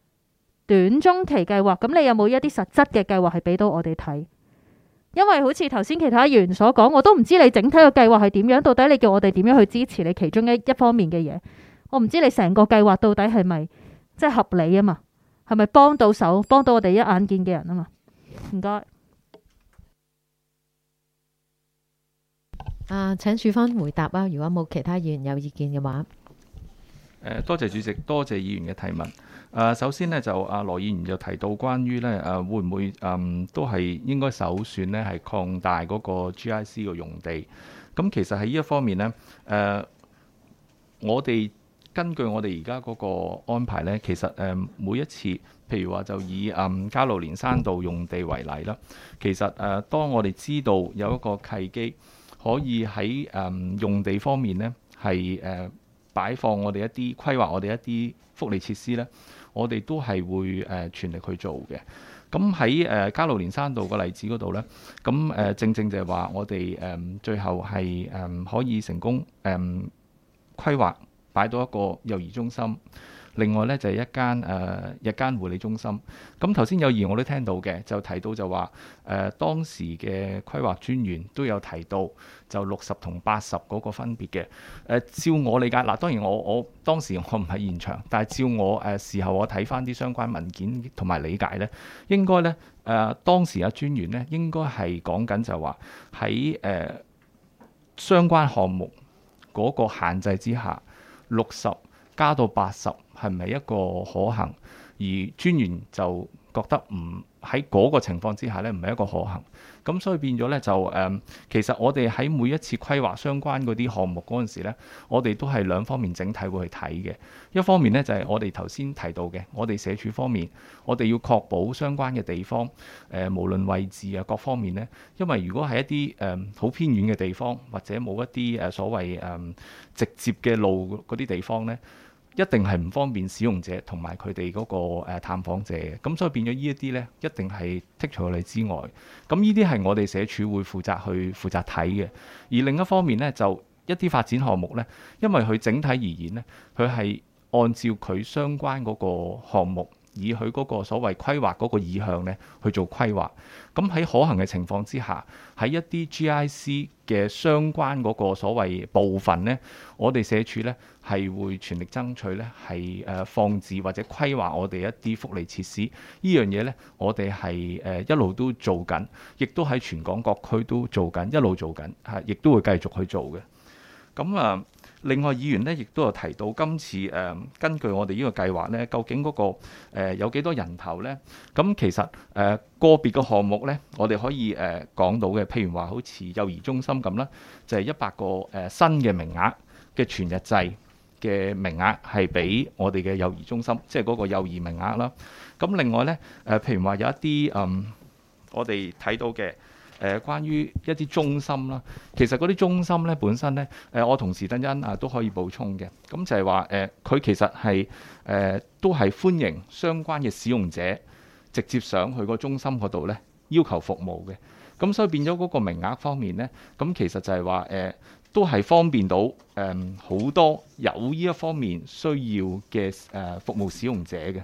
咁你有冇一啲實質嘅計劃係俾到我哋睇？因為好似頭先其他議員所講，我都唔知你整體嘅計劃係點樣，到底你叫我哋點樣去支持你其中一方面嘅嘢？我唔知你成個計劃到底係咪即係合理啊嘛？係咪幫到手，幫到我哋一眼見嘅人啊嘛？唔該。 請署方回答啊！如果冇其他議員有意見嘅話， 多謝主席，多謝議員嘅提問。首先呢，就羅議員就提到關於呢會唔會都係應該首選呢係擴大嗰個 GIC 個用地。咁其實喺呢一方面呢，我哋根據我哋而家嗰個安排呢，其實每一次譬如話就以加路連山道用地為例啦，其實當我哋知道有一個契機可以喺用地方面呢係擺放我哋一啲規劃我哋一啲福利設施呢，我哋都係會全力去做嘅。咁喺加路連山道個例子嗰度呢，咁正正就係話我哋最後係可以成功規劃擺到一個幼兒中心，另外呢，就係一間日間護理中心。咁頭先有議員我都聽到嘅，就提到就話當時嘅規劃專員都有提到就60同80嗰個分別嘅。照我理解嗱，當然我當時我唔喺現場，但係照我事後我睇翻啲相關文件同埋理解呢，應該呢當時阿專員呢應該係講緊就話喺相關項目嗰個限制之下，60加到80係咪一個可行？而專員就覺得唔喺嗰個情況之下呢，唔係一個可行。咁所以變咗呢，就其實我哋喺每一次規劃相關嗰啲項目嗰陣時呢，我哋都係兩方面整體會去睇嘅。一方面呢，就係我哋頭先提到嘅，我哋社署方面，我哋要確保相關嘅地方無論位置啊各方面呢，因為如果係一啲好偏遠嘅地方，或者冇一啲所謂直接嘅路嗰啲地方呢，一定係唔方便使用者同埋佢哋嗰個探訪者嘅，咁所以變咗呢一啲呢，一定係剔除我哋之外。咁呢啲係我哋社署會負責睇嘅。而另一方面呢，就一啲發展項目呢，因為佢整體而言呢，佢係按照佢相關嗰個項目，以佢嗰個所謂規劃嗰個意向呢去做規劃。咁喺可行嘅情況之下，喺一啲 GIC 嘅相關嗰個所謂部分呢，我哋社署呢係會全力爭取呢係放置或者規劃我哋一啲福利設施。呢樣嘢呢，我哋係一路都做緊，亦都喺全港各區都做緊，一路做緊，亦都會繼續去做嘅。咁另外議員呢亦都有提到今次根據我哋呢個計劃呢，究竟嗰個有幾多人頭呢？咁其實個別嘅項目呢，我哋可以講到嘅，譬如話好似幼兒中心咁啦，就係100個新嘅名額嘅全日制嘅名額係俾我哋嘅幼兒中心，即係嗰個幼兒名額啦。咁另外呢，譬如話有一啲我哋睇到嘅。關於一啲中心啦，其實嗰啲中心咧本身咧，我同時等陣都可以補充嘅。咁就係話佢其實係都係歡迎相關嘅使用者直接上去個中心嗰度咧要求服務嘅。咁所以變咗嗰個名額方面咧，咁其實就係話都係方便到好多有呢一方面需要嘅服務使用者嘅。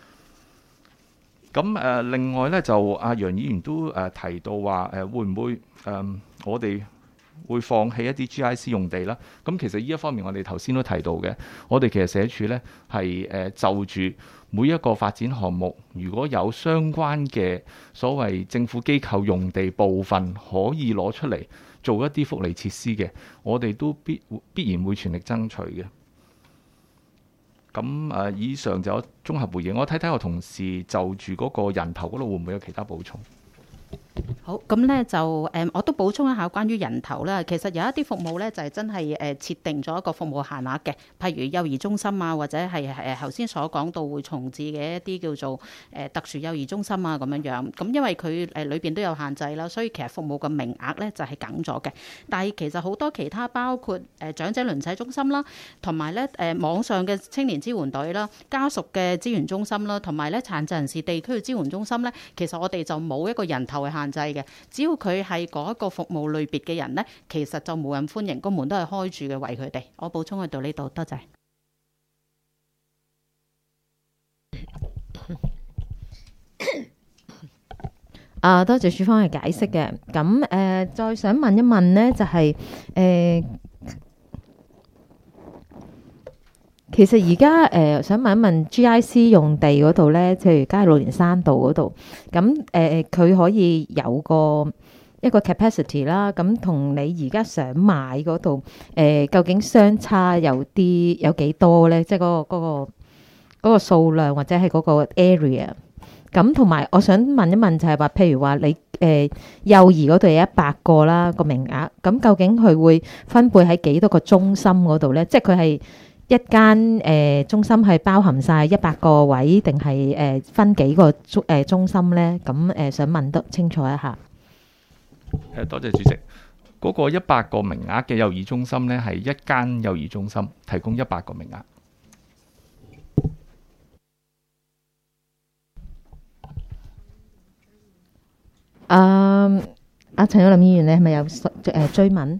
咁另外咧就阿楊議員都提到話會唔會我哋會放棄一啲 GIC 用地啦？咁其實呢一方面我哋頭先都提到嘅，我哋其實社署咧係就住每一個發展項目，如果有相關嘅所謂政府機構用地部分可以攞出嚟做一啲福利設施嘅，我哋都必然會全力爭取嘅。咁以上就有綜合回應，我睇睇我同事就住嗰個人頭嗰度會唔會有其他補充？ 好，咁咧就我都補充一下關於人頭啦。其實有一啲服務咧就係真係設定咗一個服務限額嘅，譬如幼兒中心啊，或者係頭先所講到會重置嘅一啲叫做特殊幼兒中心啊咁樣樣。咁因為佢裏邊都有限制啦，所以其實服務嘅名額咧就係梗咗嘅。但係其實好多其他包括長者鄰舍中心啦，同埋咧網上嘅青年支援隊啦、家屬嘅資源中心啦，同埋咧殘疾人士地區嘅支援中心咧，其實我哋就冇一個人頭嘅限制嘅。只要佢係嗰一個服務類別嘅人呢，其實就冇人歡迎，個門都係開住嘅為佢哋。我補充去到呢度，多謝。 多謝署方嘅解釋嘅。咁再想問一問呢，就係其實而家想問一問 GIC 用地嗰度咧，譬如加路連山道嗰度，咁佢可以有一個 capacity 啦，咁同你而家想買嗰度究竟相差有幾多咧？即係嗰個數量或者係嗰個 area。咁同埋我想問一問就係話，譬如話你幼兒嗰度有100個啦個名額，咁究竟佢會分配喺幾多個中心嗰度咧？即係佢係一間中心係包含晒100個位，定係分幾個中心咧？咁想問得清楚一下。 多謝主席。嗰個100個名額嘅幼兒中心咧，係一間幼兒中心提供100個名額。 陳玉林議員，你係咪有追問？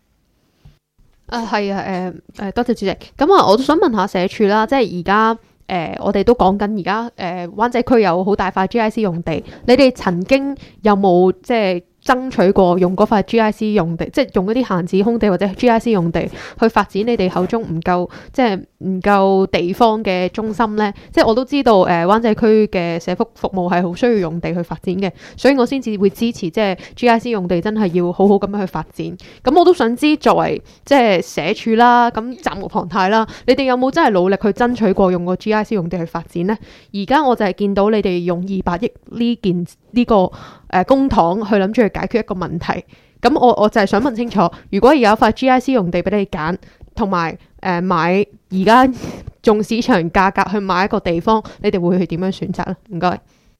係啊，多謝主席。咁啊，我都想問下社署啦，即係而家我哋都講緊而家灣仔區有好大塊 GIC 用地，你哋曾經有冇即係爭取過用嗰塊 GIC 用地，即係用嗰啲閒置空地或者 GIC 用地去發展你哋口中唔夠地方嘅中心呢？即係我都知道灣仔區嘅社福服務係好需要用地去發展嘅，所以我先至會支持即係 GIC 用地真係要好好咁樣去發展。咁我都想知作為即係社署啦，咁責無旁貸啦，你哋有冇真係努力去爭取過用個 GIC 用地去發展呢？而家我就係見到你哋用200億呢個公帑去諗住去解決一個問題，咁我就係想問清楚，如果有一塊 GIC 用地俾你揀，同埋買而家用市場價格去買一個地方，你哋會去點樣選擇咧？唔該。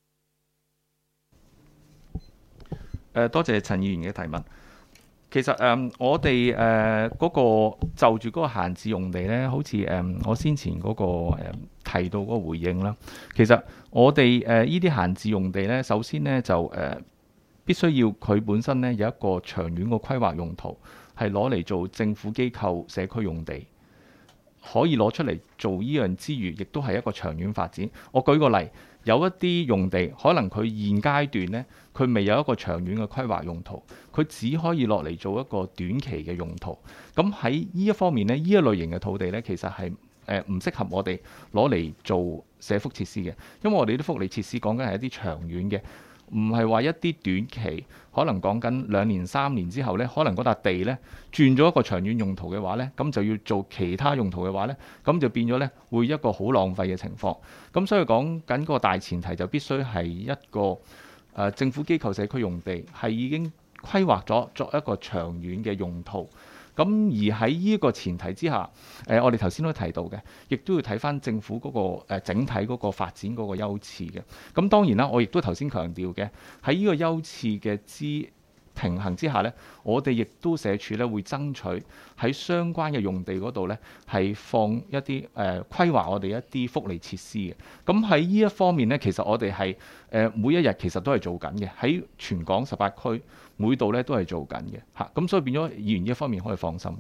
多謝陳議員嘅提問。其實我哋嗰個就住嗰個閒置用地呢，好似我先前嗰個提到嗰個回應啦。其實我哋呢啲閒置用地呢，首先呢就必須要佢本身呢有一個長遠嘅規劃用途，係攞嚟做政府機構社區用地，可以攞出嚟做呢樣之餘，亦都係一個長遠發展。我舉個例，有一啲用地可能佢現階段呢，佢未有一個長遠嘅規劃用途，佢只可以落嚟做一個短期嘅用途。咁喺呢一方面呢，呢一類型嘅土地呢，其實係唔適合我哋攞嚟做社福設施嘅，因為我哋啲福利設施講緊係一啲長遠嘅，唔係話一啲短期，可能講緊2年3年之後呢，可能嗰笪地呢轉咗一個長遠用途嘅話呢，咁就要做其他用途嘅話呢，咁就變咗呢會一個好浪費嘅情況。咁所以講緊個大前提就必須係一個政府機構社區用地係已經規劃咗作一個長遠嘅用途。咁而喺呢個前提之下，我哋頭先都提到嘅，亦都要睇翻政府嗰個整體嗰個發展嗰個優次嘅。咁當然啦，我亦都頭先強調嘅，喺呢個優次嘅平衡之下呢，我哋亦都社署呢會爭取喺相關嘅用地嗰度呢，係放一啲規劃我哋一啲福利設施嘅。咁喺呢一方面呢，其實我哋係每一日其實都係做緊嘅，喺全港18區每度呢都係做緊嘅嚇。咁所以變咗議員呢一方面可以放心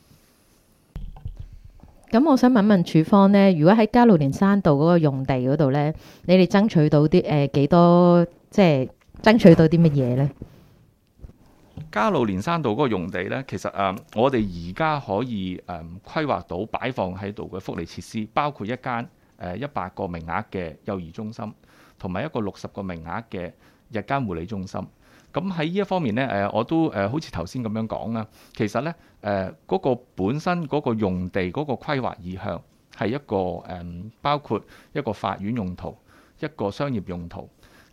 嘅。 咁我想問問署方呢，如果喺加路連山道嗰個用地嗰度呢，你哋爭取到啲幾多，即係爭取到啲乜嘢呢？ 加路連山道嗰個用地呢，其實我哋而家可以規劃到擺放喺度嘅福利設施，包括一間100個名額嘅幼兒中心，同埋一個60個名額嘅日間護理中心。咁喺呢一方面呢，我都好似頭先咁樣講啦。其實呢，嗰個本身嗰個用地嗰個規劃意向係一個包括一個法院用途、一個商業用途。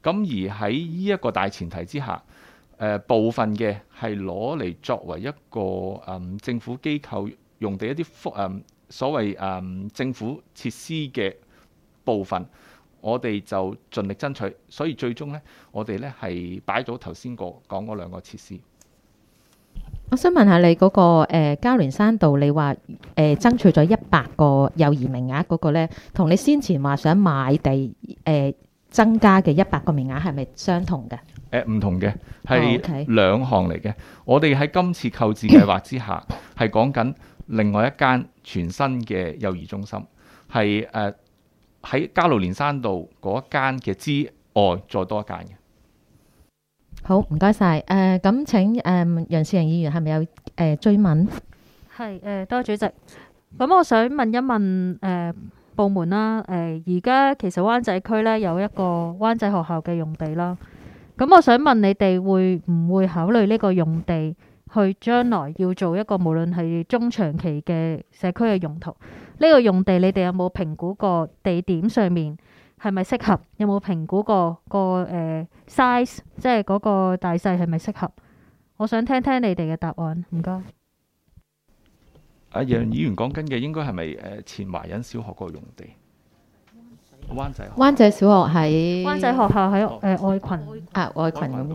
咁而喺呢一個大前提之下，部分嘅係攞嚟作為一個政府機構用地一啲所謂政府設施嘅部分，我哋就盡力爭取。所以最終呢，我哋呢係擺咗頭先講嗰兩個設施。 我想問下你嗰個交聯山道，你話爭取咗100個幼兒名額嗰個呢，同你先前話想買地增加嘅100個名額係咪相同嘅？唔同嘅， OK 係兩項嚟嘅。我哋喺今次購置計劃之下，係講緊另外一間全新嘅幼兒中心，係喺加路連山道嗰一間嘅之外，再多一間嘅。 好，唔該晒。咁請楊兆榮議員係咪有追問？ 係多謝主席。咁我想問一問部門啦。而家其實灣仔區咧有一個灣仔學校嘅用地啦。咁我想問你哋會唔會考慮呢個用地去將來要做一個無論係中長期嘅社區嘅用途？呢個用地你哋有冇評估過地點上面係咪適合？有冇評估過個size， 即係嗰個大細係咪適合？我想聽聽你哋嘅答案，唔該。 阿楊議員講緊嘅應該係咪前華仁小學嗰個用地？灣仔小學喺灣仔學校喺愛群愛群咁。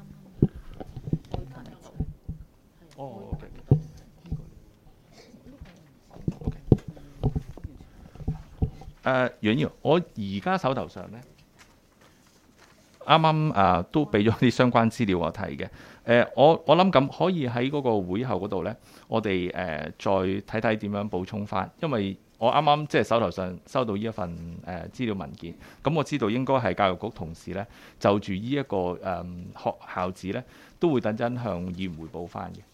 楊議員，我而家手頭上呢，啱啱都俾咗啲相關資料我睇嘅。我諗咁可以喺嗰個會後嗰度呢，我哋再睇睇點樣補充翻，因為我啱啱即係手頭上收到呢一份資料文件，咁我知道應該係教育局同事呢，就住呢一個學校址呢，都會等陣向議員彙報翻嘅。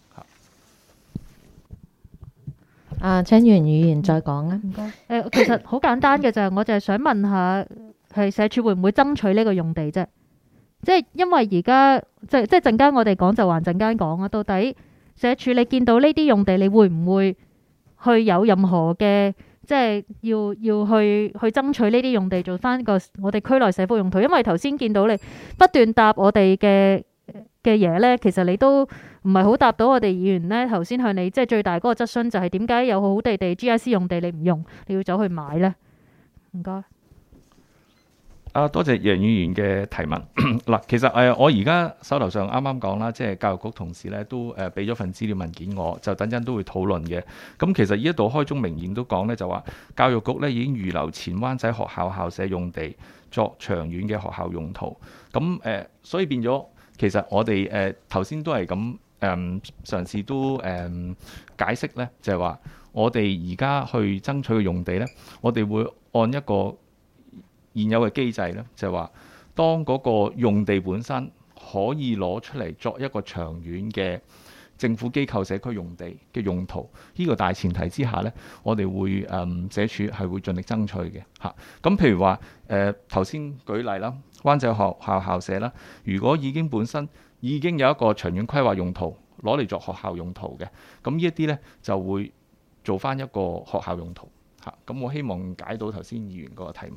請袁議員再講啊。 唔該。其實好簡單嘅就係，我就係想問下，係社署會唔會爭取呢個用地啫？即係因為而家即係陣間我哋講就還陣間講啊。到底社署你見到呢啲用地，你會唔會去有任何嘅即係要去爭取呢啲用地做翻個我哋區內社福用途？因為頭先見到你不斷答我哋嘅嘢呢，其實你都唔係好答到我哋議員呢。頭先向你即係最大嗰個質詢就係點解有好地 GIC 用地你唔用，你要走去買呢？唔該。 多謝楊議員嘅提問。嗱，其實我而家手頭上啱啱講啦，即係教育局同事咧都俾咗份資料文件我，就等陣都會討論嘅。咁其實呢一度開宗明義都講咧，就話教育局咧已經預留前灣仔學校校舍用地作長遠嘅學校用途。咁所以變咗，其實我哋頭先都係咁嘗試都解釋咧，就係話我哋而家去爭取嘅用地咧，我哋會按一個現有嘅機制咧，就係話當嗰個用地本身可以攞出嚟作一個長遠嘅政府機構社區用地嘅用途，呢個大前提之下咧，我哋會社署係會盡力爭取嘅嚇。咁譬如話頭先舉例啦，灣仔學校校舍啦，如果本身已經有一個長遠規劃用途攞嚟作學校用途嘅，咁呢一啲咧就會做翻一個學校用途嚇。咁我希望解到頭先議員嗰個提問。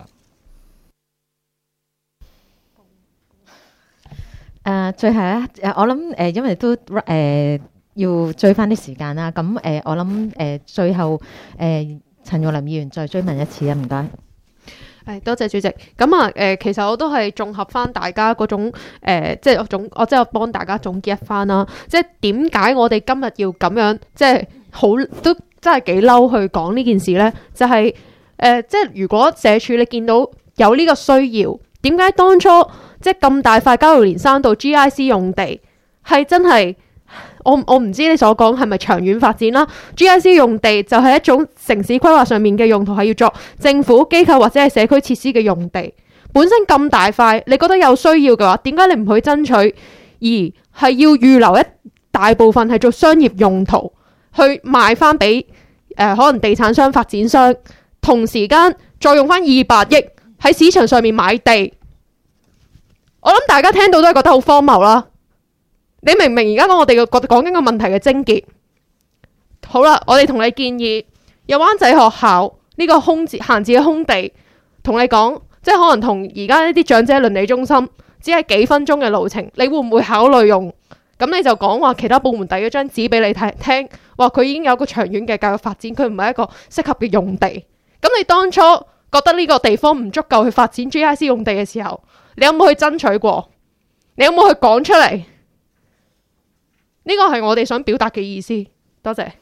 最後我諗因為都要追翻啲時間啦。咁我諗最後陳玉林議員再追問一次啊，唔該。 多謝主席。咁其實我都係綜合翻大家嗰種即係我即係幫大家總結一翻啦。即係點解我哋今日要咁樣，即係好都真係幾嬲去講呢件事呢？就係即係如果社署你見到有呢個需要，點解當初即係咁大塊加路連山道 GIC 用地係真係我唔知你所講係咪長遠發展啦。 GIC 用地就係一種城市規劃上面嘅用途，係要作政府機構或者係社區設施嘅用地。本身咁大塊，你覺得有需要嘅話，點解你唔去爭取，而係要預留一大部分係做商業用途去賣翻俾可能地產商、發展商，同時間再用翻200億喺市場上面買地？我諗大家聽到都係覺得好荒謬啦。你明唔明而家我哋講緊個問題嘅症結？好啦，我哋同你建議有灣仔學校呢個閒置嘅空地，同你講，即係可能同而家呢啲長者鄰里中心只係幾分鐘嘅路程，你會唔會考慮用？咁你就講話其他部門遞咗張紙俾你聽，話佢已經有個長遠嘅教育發展，佢唔係一個適合嘅用地。咁你當初覺得呢個地方唔足夠去發展 GIC 用地嘅時候，你有冇去爭取過？你有冇去講出嚟？呢個係我哋想表達嘅意思。多謝。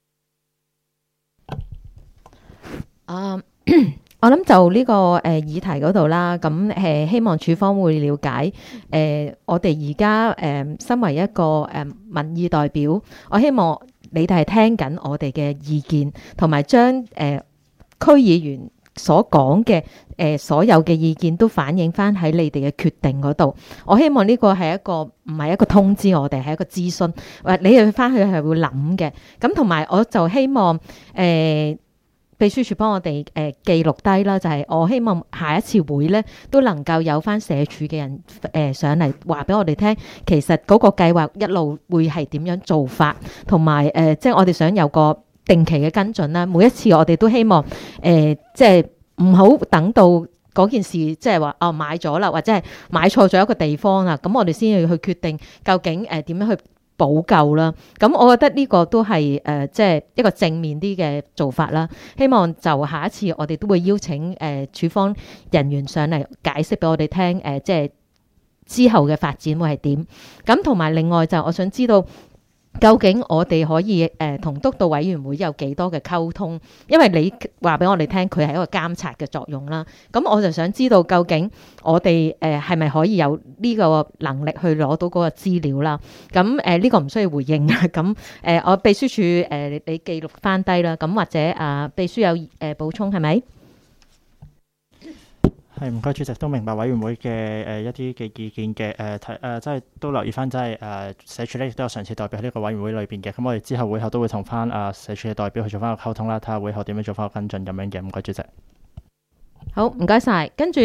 我諗就呢個議題嗰度啦，咁希望處方會了解我哋而家身為一個民意代表，我希望你哋係聽緊我哋嘅意見，同埋將區議員所講嘅所有嘅意見都反映翻喺你哋嘅決定嗰度。我希望呢個係一個唔係一個通知我哋，係一個諮詢，你哋翻去係會諗嘅。咁同埋我就希望秘書處幫我哋記錄低啦，就係我希望下一次會咧都能夠有翻社署嘅人上嚟話俾我哋聽，其實嗰個計劃一路會係點樣做法，同埋即係我哋想有個定期嘅跟進啦。每一次我哋都希望即係唔好等到嗰件事即係話買咗啦，或者係買錯咗一個地方啦，咁我哋先要去決定究竟點樣去補救啦。咁我覺得呢個都係即係一個正面啲嘅做法啦。希望就下一次我哋都會邀請處方人員上嚟解釋俾我哋聽，即係之後嘅發展會係點。咁同埋另外就我想知道，究竟我哋可以同督導委員會有幾多嘅溝通？因為你話俾我哋聽，佢係一個監察嘅作用啦。咁我就想知道，究竟我哋係咪可以有呢個能力去攞到嗰個資料啦？咁呢個唔需要回應啊。咁我秘書處你記錄翻低啦。咁或者秘書有補充係咪？ 係，唔該，主席都明白委員會嘅一啲嘅意見嘅即係都留意翻，即係社署咧亦都有常設代表喺呢個委員會裏邊嘅。咁我哋之後會後都會同翻社署嘅代表去做翻個溝通啦，睇下會後點樣做翻個跟進咁樣嘅。唔該，主席。 好，唔該晒。跟住